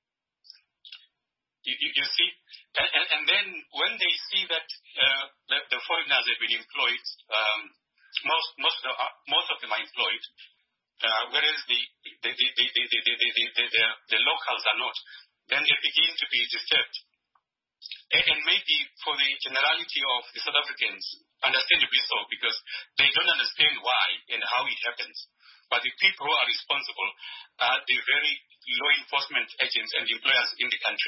You, you, you see? And, and, and then when they see that uh, the, the foreigners have been employed, um, most, most, of, uh, most of them are employed, uh, whereas the the, the, the, the, the, the, the, the, the locals are not, then they begin to be disturbed. And, and maybe for the generality of the South Africans, understandably so, because they don't understand why and how it happens. But the people who are responsible are the very law enforcement agents and employers in the country.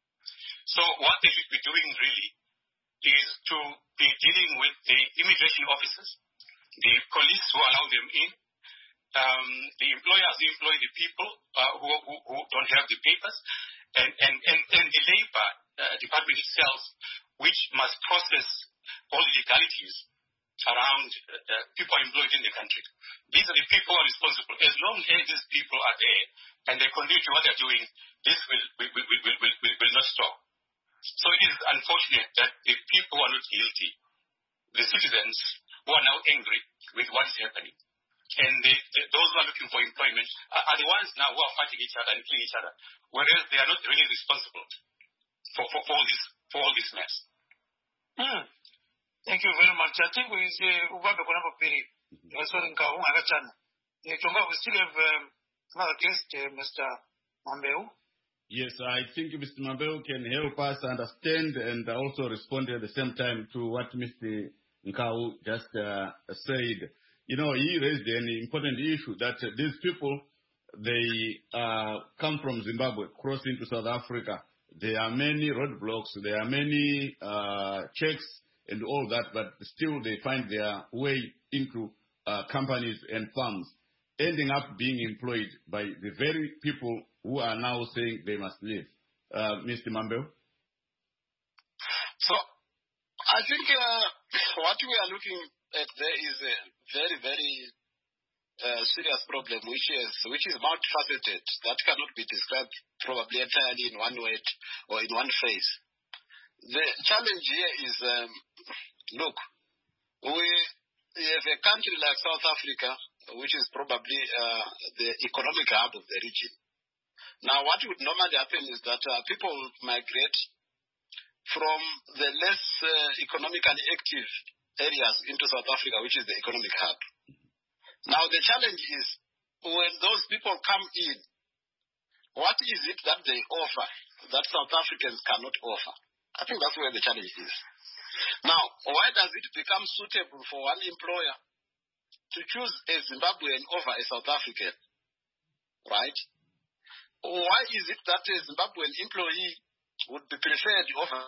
So what they should be doing really is to be dealing with the immigration officers, the police who allow them in, um, the employers who employ the people uh, who, who, who don't have the papers, and, and, and, and the labor uh, department itself, which must process all the legalities around uh, people employed in the country. These are the people who are responsible. As long as these people are there and they continue to what they're doing, this will, will, will, will, will, will, will not stop. So it is unfortunate that the people who are not guilty, the citizens who are now angry with what is happening, and the, the, those who are looking for employment are, are the ones now who are fighting each other and killing each other, whereas they are not really responsible for, for, for, all, this, for all this mess. Mm. Thank you very much. I think we say Ubabe Konapa Piri, Sorry Nkau Agachana. We still have um, another guest, uh, Mister Mambeu. Yes, I think Mister Mambeu can help us understand and also respond at the same time to what Mister Nkau just uh, said. You know, he raised an important issue that uh, these people, they uh, come from Zimbabwe, cross into South Africa. There are many roadblocks, there are many uh, checks and all that, but still they find their way into uh, companies and firms, ending up being employed by the very people who are now saying they must leave. Uh, Mister Mambeu? So, I think uh, what we are looking at there is a very, very uh, serious problem, which is which is multifaceted, that cannot be described probably entirely in one word or in one phrase. The challenge here is, um, look, we have a country like South Africa, which is probably uh, the economic hub of the region. Now, what would normally happen is that uh, people would migrate from the less uh, economically active areas into South Africa, which is the economic hub. Now, the challenge is when those people come in, what is it that they offer that South Africans cannot offer? I think that's where the challenge is. Now, why does it become suitable for one employer to choose a Zimbabwean over a South African? Right? Why is it that a Zimbabwean employee would be preferred over?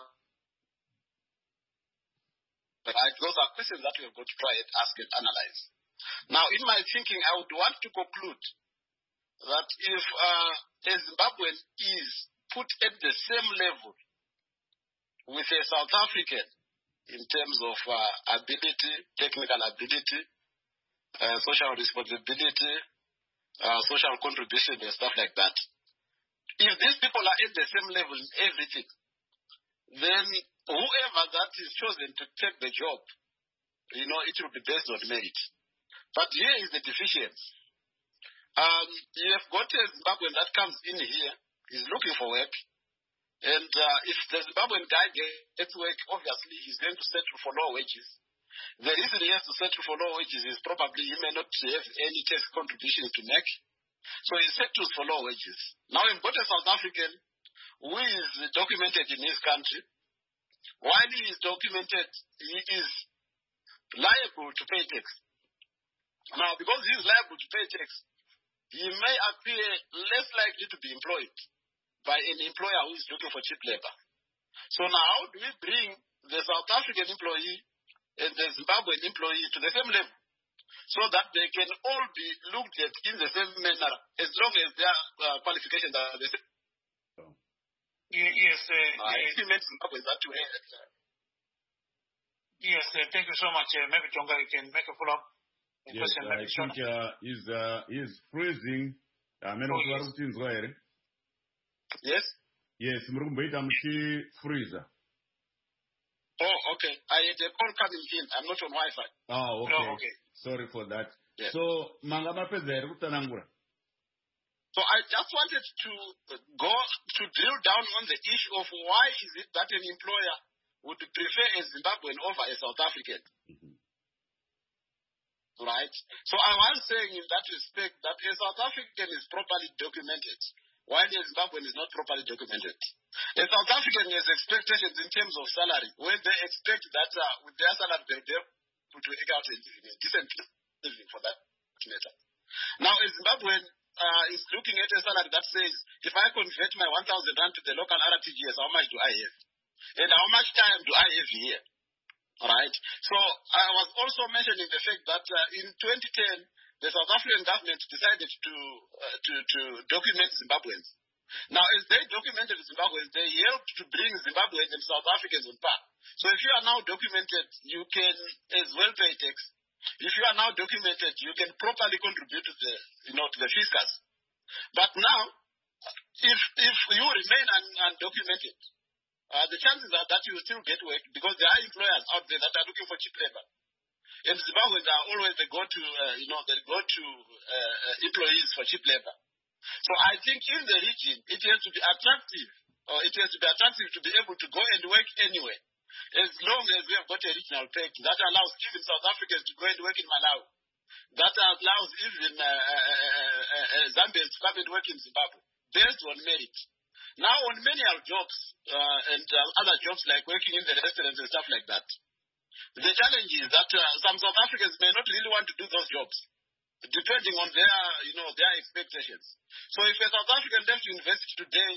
Right? Those are questions that we have got to try and ask and analyze. Now, in my thinking, I would want to conclude that if uh, a Zimbabwean is put at the same level with a South African in terms of uh, ability, technical ability, uh, social responsibility, uh, social contribution and stuff like that, if these people are at the same level in everything, then whoever that is chosen to take the job, you know, it will be based on merit. But here is the deficiency. Um, you have got a Zimbabwean that comes in here, is looking for work, and uh, if the Zimbabwean guy gets work, obviously he's going to settle for low wages. The reason he has to settle for low wages is probably he may not have any tax contribution to make, so he settles for low wages. Now we've got a South African who is documented in his country. While he is documented, he is liable to pay tax. Now, because he is liable to pay tax, he may appear less likely to be employed by an employer who is looking for cheap labor. So now, how do we bring the South African employee and the Zimbabwean employee to the same level so that they can all be looked at in the same manner as long as their uh, qualifications are the same? Yes, uh, uh, uh, that way. Yes, uh, thank you so much. Uh, maybe Jonga, you can make a follow-up. Yes, uh, I think uh, he's, uh, he's freezing. Uh, oh, yes. Yes? Yes, muchi freezer. Oh, okay. I had a call coming in. I'm not on Wi-Fi. Oh, okay. No, okay. Sorry for that. Yes. So, mangama pezere kutanangura. So I just wanted to go to drill down on the issue of why is it that an employer would prefer a Zimbabwean over a South African. Mm-hmm. Right? So I was saying in that respect that a South African is properly documented, while a Zimbabwean is not properly documented. A South African has expectations in terms of salary, where they expect that uh, with their salary they'll be able to make out a decent living for that matter. Now a Zimbabwean uh, is looking at a salary that says, if I convert my one thousand rand to the local R T G S, how much do I have? And how much time do I have here? Right? So I was also mentioning the fact that uh, in twenty ten, the South African government decided to, uh, to, to document Zimbabweans. Now, as they documented Zimbabweans, they helped to bring Zimbabweans and South Africans on par. So if you are now documented, you can as well pay tax. If you are now documented, you can properly contribute to the, you know, to the fiscus. But now, if if you remain un- undocumented, uh, the chances are that you will still get work because there are employers out there that are looking for cheap labor. And Zimbabweans are always the go-to, uh, you know, the go-to uh, uh, employees for cheap labor. So I think in the region, it has to be attractive, or it has to be attractive to be able to go and work anywhere, as long as we have got a regional peg that allows even South Africans to go and work in Malawi, that allows even uh, uh, uh, uh, Zambians to come and work in Zimbabwe, based on merit. Now, on manual jobs uh, and uh, other jobs like working in the restaurants and stuff like that, the challenge is that uh, some South Africans may not really want to do those jobs, depending on their, you know, their expectations. So if a South African left university today,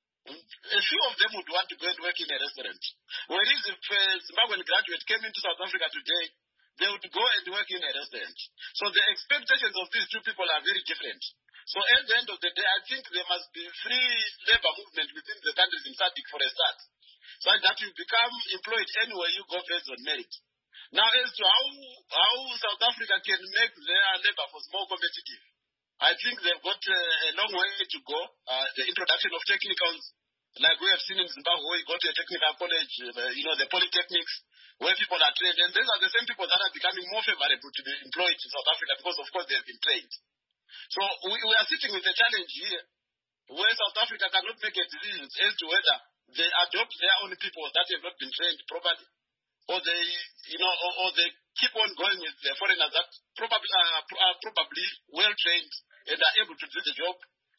a few of them would want to go and work in a restaurant. Whereas if a Zimbabwean graduate came into South Africa today, they would go and work in a restaurant. So the expectations of these two people are very different. So at the end of the day, I think there must be free labor movement within the countries in SADC for a start, so that you become employed anywhere you go based on merit. Now, as to how, how South Africa can make their labor force more competitive, I think they've got a, a long way to go. Uh, the introduction of technicals, like we have seen in Zimbabwe, where you go to a technical college, uh, you know, the polytechnics, where people are trained. And these are the same people that are becoming more favorable to be employed in South Africa because, of course, they have been trained. So we, we are sitting with a challenge here where South Africa cannot make a decision as to whether they adopt their own people that have not been trained properly, or they, you know, or, or they keep on going with the foreigners that probably are, are probably well trained and are able to do the job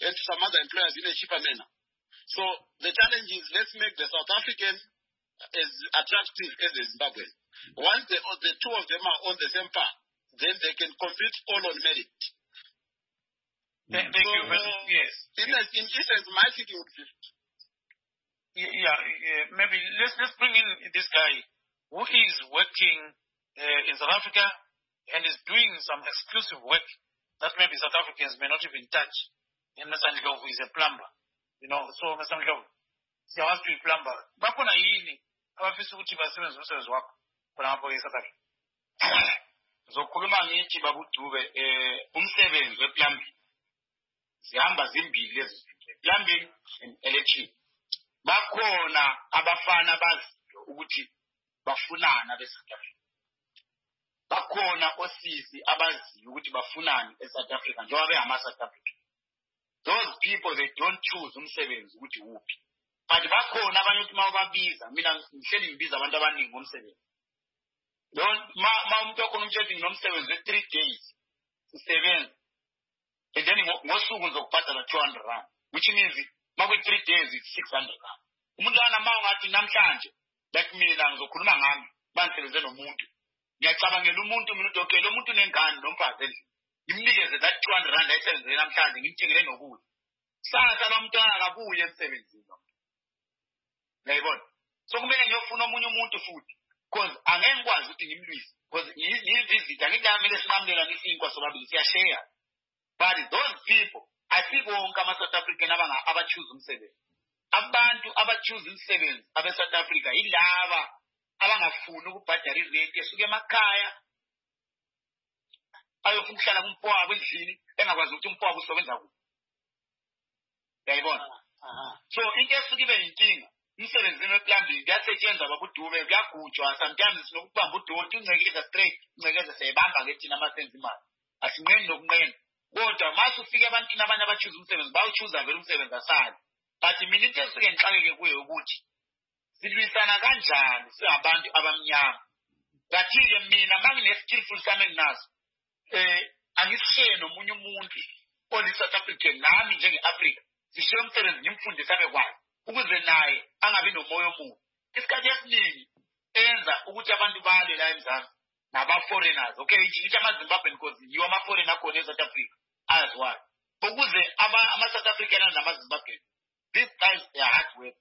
at some other employers in a cheaper manner. So the challenge is let's make the South African as attractive as the Zimbabwean. Once the, the two of them are on the same path, then they can compete all on merit. Thank, thank so, you. Uh, yes. In, in essence, my thinking would be, yeah, yeah, maybe let's let's bring in this guy who is working uh, in South Africa and is doing some exclusive work that maybe South Africans may not even touch. And Mister Ndlovu is a plumber, you know. So Mister Ndlovu, siyawazi to plumber. Bakhona yini abafisa ukuthi basebenze umsebenzi wakho khonapho eSouth Africa? Zokhuluma ngithi babudube eh umsebenzi weplumbing. Sihamba zimbili lezi zinto. Plumbing and electric. Bakhona abafana baziyo ukuthi bafunana beSouth Africa. Bakhona osizi abaziyo ukuthi bafunani eSouth Africa njengoba behama South Africa. Those people, they don't choose umsebenzi ukuthi wuphi. But bakhona abanye ukuthi mababiza mina ngihleli ngibiza abantu abaningi ngomsebenzi. Don't ma ma umuntu okhona umthetho ngomsebenzi we three days usebenza. And then ngosuku uzokubhadala two hundred rand, which means makwe three days it's six hundred rand. Umuntu ana ma ungathi namhlanje like mina ngizokhuluma ngami bangisebenze nomuntu. Ngiyacabangela umuntu mina okay lo muntu nengane nomfazi endlini. Ngimnikeze that two hundred rand ayisebenzele namhlanje ngimthengele nokudla. Sasa lo mntwana akabuye emsebenzini. Yayibona. So kumele ngiyofuna omunye umuntu futhi because angeke ngikwazi ukuthi ngimlwise because ngiyivisit angidamele sinamlela nisinkwa sobabili siyashare. But those people asibonke ama South African abanga abachoose umsebenzi. Abantu abachoose umsebenzi abe South Africa yilaba abangafuni ukubhadala irate esuke emakhaya ayofuna ukuhlala kumpwabo endlini engakwazi ukuthi umpwabo usebenza kuphi. Yayibona. So into esuke ibe yinkinga umsebenzini weplumbing kuyasetshenzwa babudube kuyagujwa sometimes sinokubamba udoti uncekeza straight uncekeza seyibamba ke thina amasenzi imali asinqeni nokunqena kodwa mase ufike abantwini abanye abachoose umsebenzi bawuchoose vele umsebenzi asali. But mina into esuke ngixakeke kuyo ukuthi silwisana kanjani singabantu abamnyama. Ngathi-ke mina mangine-skillful sami enginaso eh angisishare nomunye umuntu oli-South African nami njenge-Africa sishiye umsebenzi ngimfundise abe kwazi ukuze naye angabi nomoya omubi. Isikhathi esiningi enza ukuthi abantu bale la eMzansi naba-foreigners okay ngithi ama-Zimbabwean because yiwo ama-foreigner khona eSouth Africa ayaziwayo ukuze ama-South African nama-Zimbabwean these guys they are hard work.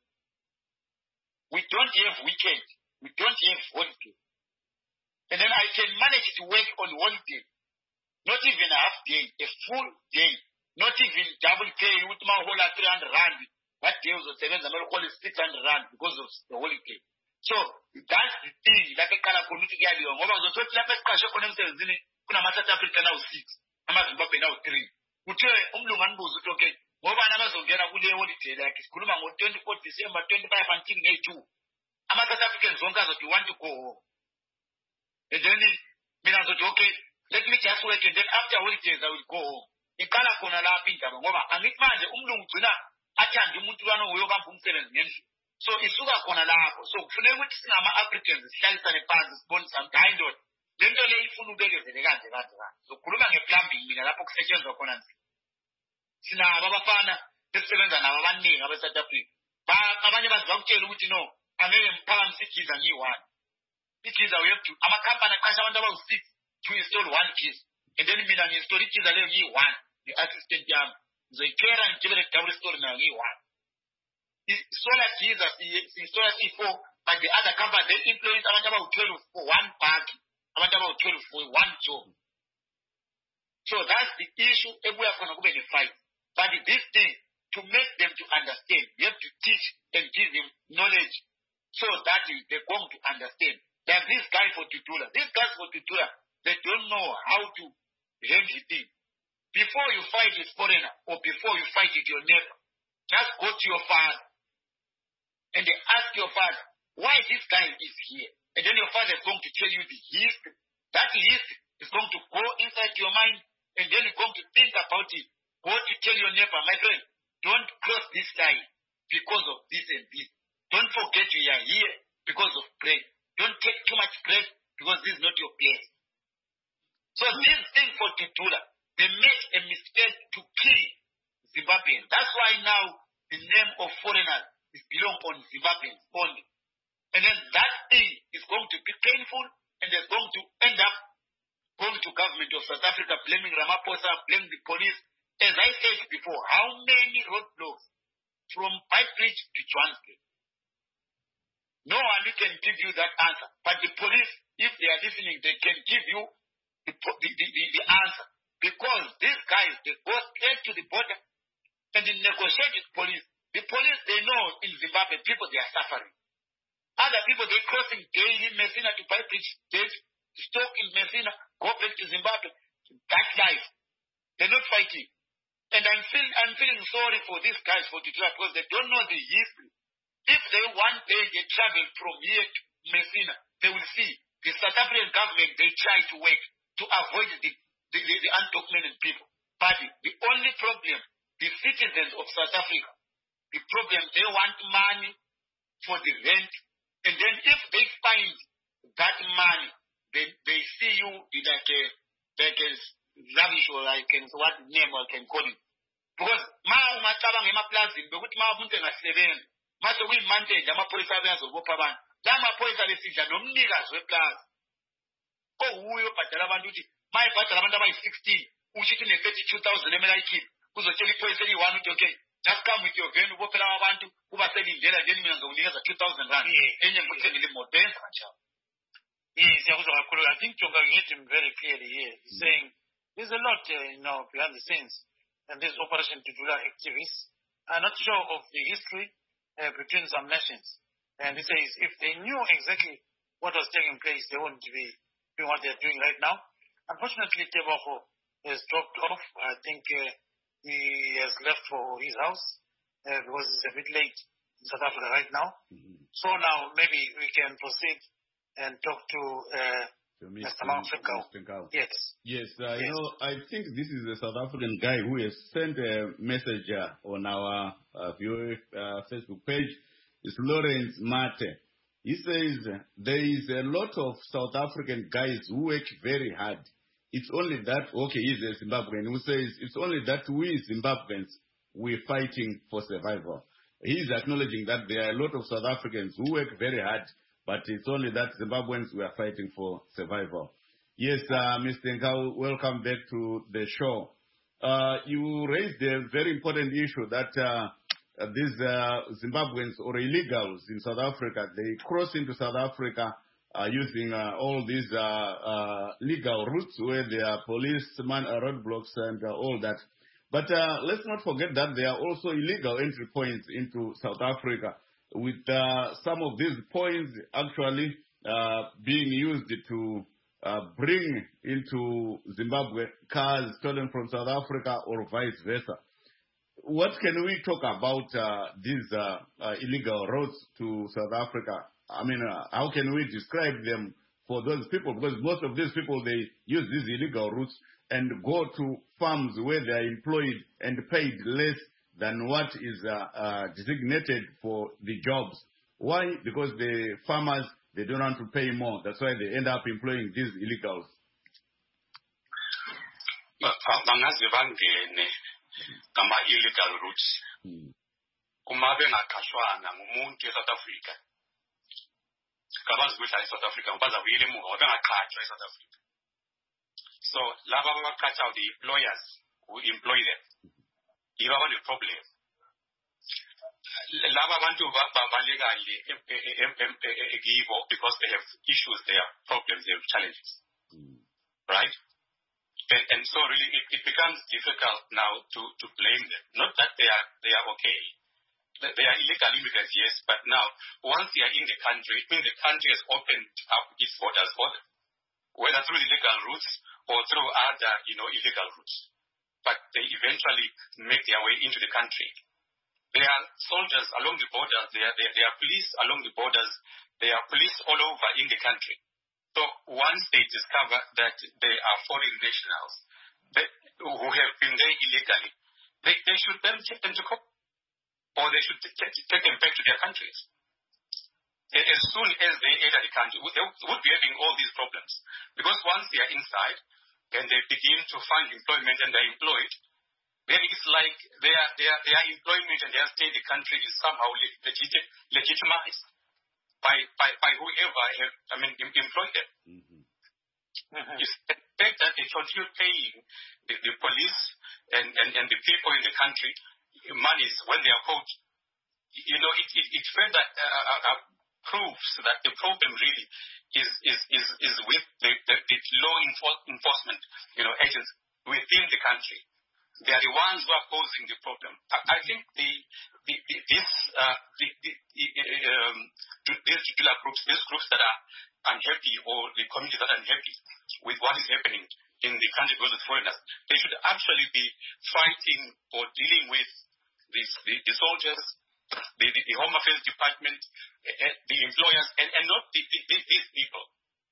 We don't have weekend. We don't have holiday. And then I can manage to work on holiday. Not even a half day, a full day. Not even double pay with my whole three hundred rand. That day was seven, I'm call it six hundred rand because of the holiday. So that's the thing that I can community get on. Over the first level, cash on themselves in it. Kuna South Africa now six. I'm at Zimbabwe now three. Which umlungan buzu okay. Ngoba nabazongena kule holiday like sikhuluma ngo twenty-fourth December twenty-five until May two. Ama South Africans zonke azothi want to go home. And then mina azothi okay, let me just wait and then after holidays I will go home. Ikala khona lapha indaba ngoba angithi manje umlungu ugcina athanda umuntu lwana uyobamba umsebenzi ngendlela. So isuka khona lapho. So kufanele ukuthi singama Africans sihlalisane phansi sibonisane hayi ndoda. Lento le ifuna ubekezele kanje kanje kanje. So khuluma ngeplumbing mina lapho kusetshenzwa khona nje. Sinabo abafana besebenza nabo abaningi abe South Africa. Ba abanye baziva ukutshela ukuthi no angeke mphakamisa igiza ngiyi-one. Igiza we have to ama-company aqasha abantu abawu-six to install one giza. And then mina ngi-install igiza leyo ngiyi-one. The-assistant yami ngizoyikhera ngigibele double story nayo ngiyi-one. Solar giza si-installa siyi-four but the other company they employees abantu abawu-twelve for one party. Abantu abawu-twelve for one job. So that's the issue ebuya khona kube ne-fight. But this thing, to make them to understand, you have to teach and give them knowledge so that they're going to understand. Like this guy for Tutula. These guys for Tutula, they don't know how to handle things. Before you fight with foreigner or before you fight with your neighbor, just go to your father and they ask your father, why this guy is here? And then your father is going to tell you the history. That history is going to go inside your mind and then you're going to think about it. Go to tell your neighbor, my friend, don't cross this line because of this and this. Don't forget you are here because of grace. Don't take too much grace because this is not your place. So this thing for Tutula, they made a mistake to kill Zimbabwean. That's why now the name of foreigners is belong on Zimbabweans only. And then that thing is going to be painful and is going to end up going to government of South Africa, blaming Ramaphosa, blaming the police. As I said before, how many roadblocks from Beitbridge to Johannesburg? No one can give you that answer. But the police, if they are listening, they can give you the, the, the, the, the answer. Because these guys, they go straight to the border and they negotiate with police. The police, they know in Zimbabwe, people, they are suffering. Other people, they're crossing daily Messina to Beitbridge, they stop in Messina, go back to Zimbabwe. That's life. They're not fighting. And I'm feeling, I'm feeling sorry for these guys for the drive because they don't know the history. If they one day they travel from here to Messina, they will see the South African government, they try to work to avoid the, the, the, the undocumented people. But the only problem, the citizens of South Africa, the problem, they want money for the rent. And then if they find that money, they, they see you like a, like a lavish or like a, what name I can call it. Because ma umacabanga emaplazini bekuthi ma umuntu engasebenzi mase kuyimantage amaphoyisa ayazobopha abantu la maphoyisa lesidla nomnikazi weplaza owuyo obhadala abantu ukuthi ma ebhadala abantu abayi-sixteen usho ukuthi une-thirty-two thousand emele ayikhiphe kuzotshela iphoyisa eliyi-one ukuthi okay just come with your van ubophela abantu kuba selindlela then mina ngizokunikeza two thousand rand enye ngikuthengele imoto benza kanjalo. Yes, I think Jonga hit him very clearly here. He's mm-hmm. saying there's a lot, uh, you know, behind the scenes, and this Operation Tudula activists are not sure of the history uh, between some nations. And he says if they knew exactly what was taking place, they wouldn't be doing what they're doing right now. Unfortunately, Tebogo has dropped off. I think uh, he has left for his house uh, because it's a bit late in South Africa right now. Mm-hmm. So now maybe we can proceed and talk to uh, Mister Mangau. Yes. Yes, uh, yes. You know, I think this is a South African guy who has sent a message uh, on our uh, viewer, uh, Facebook page. It's Lawrence Mate. He says there is a lot of South African guys who work very hard. It's only that, okay, he's a Zimbabwean who says it's only that we Zimbabweans, we're fighting for survival. He's acknowledging that there are a lot of South Africans who work very hard, but it's only that Zimbabweans we are fighting for survival. Yes, uh, Mister Nkau, welcome back to the show. Uh, you raised a very important issue that uh, these uh, Zimbabweans or illegals in South Africa, they cross into South Africa uh, using uh, all these uh, uh, legal routes where there are policemen, uh, roadblocks and uh, all that. But uh, let's not forget that there are also illegal entry points into South Africa, with uh, some of these points actually uh, being used to uh, bring into Zimbabwe cars stolen from South Africa or vice versa. What can we talk about uh, these uh, uh, illegal roads to South Africa? I mean, uh, how can we describe them for those people? Because most of these people, they use these illegal routes and go to farms where they are employed and paid less than what is uh, uh, designated for the jobs. Why? Because the farmers, they don't want to pay more. That's why they end up employing these illegals. Kama illegal routes. Uma bengaqashwana ngumuntu eSouth Africa. Kabazi ukuthi ay South Africa baza kuyile emuva bengaqashwa eSouth Africa. So laba abaqasha the employers who employ them. Yiba bane problem. Laba abantu babalekile ekibo because they have issues, they have problems, they have challenges. Right? And, and so really it, it becomes difficult now to, to blame them. Not that they are they are okay. They are illegal immigrants, yes, but now once they are in the country, it means the country has opened up its borders for them, whether through legal routes or through other, you know, illegal routes. But they eventually make their way into the country. There are soldiers along the borders, there are, there, there are police along the borders, there are police all over in the country. So once they discover that they are foreign nationals they, who have been there illegally, they, they should then take them to court, or they should t- t- take them back to their countries. And as soon as they enter the country, they would be having all these problems. Because once they are inside and they begin to find employment and they're employed, then it's like their, their, their employment and their stay in the country is somehow legit, legitimized by, by, by whoever have, I mean, employed them. Mm-hmm. Mm-hmm. It's the fact that they continue paying the, the police and, and, and the people in the country monies when they are caught. You know, it, it, it further uh, uh, proves that the problem really is, is, is, is with the, the, the law enfor- enforcement, you know, agents within the country. They are the ones who are causing the problem. I, I think the, the, the this uh, the, the, the, um, these particular groups, these groups that are unhappy, or the communities that are unhappy with what is happening in the country because of foreigners, they should actually be fighting or dealing with this, the, the soldiers, the, the, the Home Affairs Department, uh, the employers, and, and not the, the, the, these people.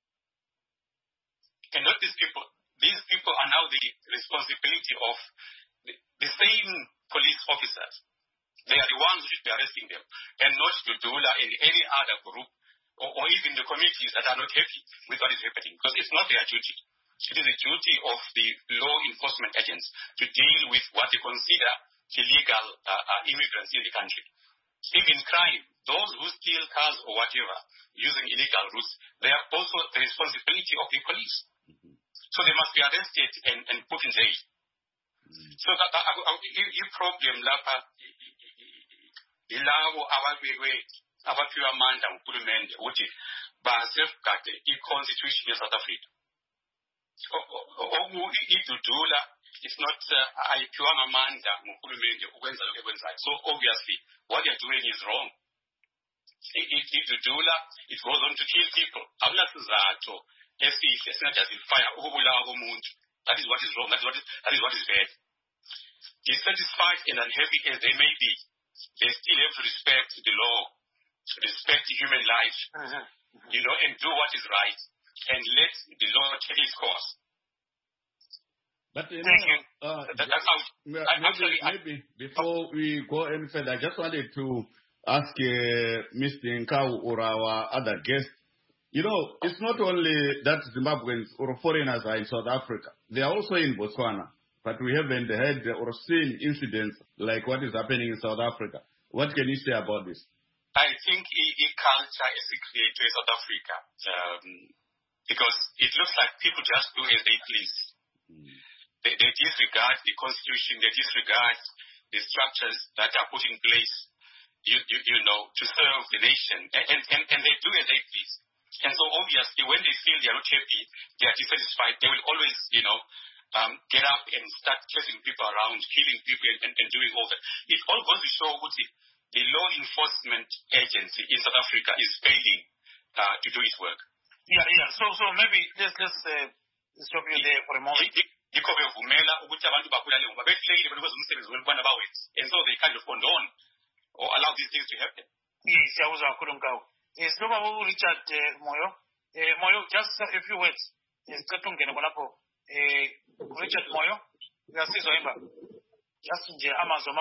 And not these people. These people are now the responsibility of the, the same police officers. They are the ones who should be arresting them, and not Dudula and any other group, or, or even the communities that are not happy with what is happening, because it's not their duty. It is the duty of the law enforcement agents to deal with what they consider illegal uh, uh, immigrants in the country. Even crime, those who steal cars or whatever using illegal routes, they are also the responsibility of the police. Mm-hmm. So they must be arrested and, and put in jail. Mm-hmm. So that the problem lapha ilabo ababekwe abaphiwa amandla nguhulumende ukuthi ba safeguard i-constitution of South Africa. Idudula is not ayiphiwanga amandla nguhulumende ukwenza lokho ekwenzayo. So obviously what they are doing is wrong. Idudula, it goes on to kill people. Awunasizathu esihle sinajustify ukubulawa komuntu. That is what is wrong. That is what is, that is what is bad. Dissatisfied and unhappy as they may be, they still have to respect the law, respect human life, mm-hmm. you know, and do what is right, and let the law take its course. But you Thank know, you. Uh, that, that's how, maybe, actually, maybe before we go any further, I just wanted to ask uh, Mister Nkau or our other guest. You know, it's not only that Zimbabweans or foreigners are in South Africa. They are also in Botswana. But we haven't heard or seen incidents like what is happening in South Africa. What can you say about this? I think the culture is created in South Africa um, because it looks like people just do as they please. Mm. They, they disregard the constitution, they disregard the structures that are put in place, you, you, you know, to serve the nation. And, and, and they do as they please. And so obviously when they feel they are not happy, they are dissatisfied, they will always, you know, um, get up and start chasing people around, killing people and, and, and doing all that. It all goes to show what the law enforcement agency in South Africa is failing uh, to do its work. Yeah, yeah. So so maybe let's, let's uh, stop you there for a moment. And so they kind of condone or allow these things to happen. Yes, I was a Kurungao. It's probably Richard uh, Moyo. Uh, Moyo, just a few words. Richard Moyo. Just in the Amazon.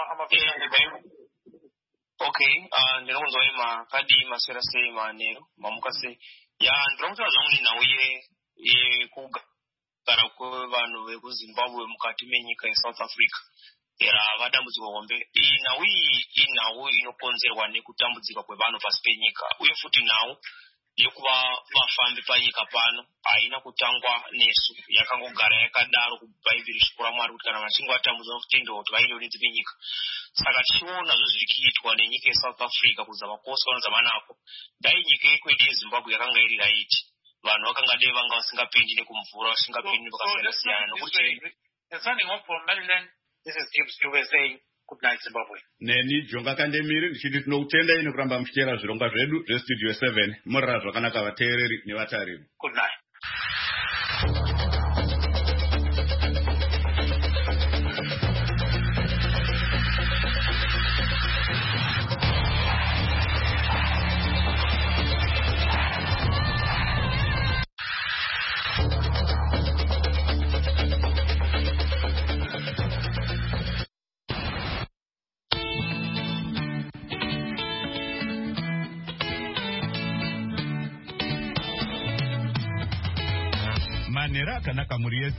Okay, and the Ronzoima, Kadi, Masera say, Mane, Mamukase. Yeah, and Ronzo only now ye Kuga Karakovan of Zimbabwe, Mukatimenika in South Africa. There are Madame Zombe. In a way, in a way, no concert one, Nikutambuziva, Kwebano Paspenica. We foot now. Yokuba Mafambi Panika Pano, Aina Kutangwa, Nesu, Yakango Gareka, Daru, Baivirish, Kuramaru, Karamasingwa, Tamus of Tindo, Vaino Nitivinik. Sagachona, Ziki, to an Nike South Africa, who's our post on Zamanapo. Dainike, Zimbabwe, Ranga, Rait. Vanokanga Devanga, Singapin, Kumfura, Singapin, and signing off from Maryland, this is Gibbs, you were saying. Good night, Zimbabwe. Neni jonga kande miri chiti tinotenda ino kuramba mchitera zvironga zvedu zvestudio seven murara zvakanaka vateereri nevatariri. Good night. Manera kana kamuri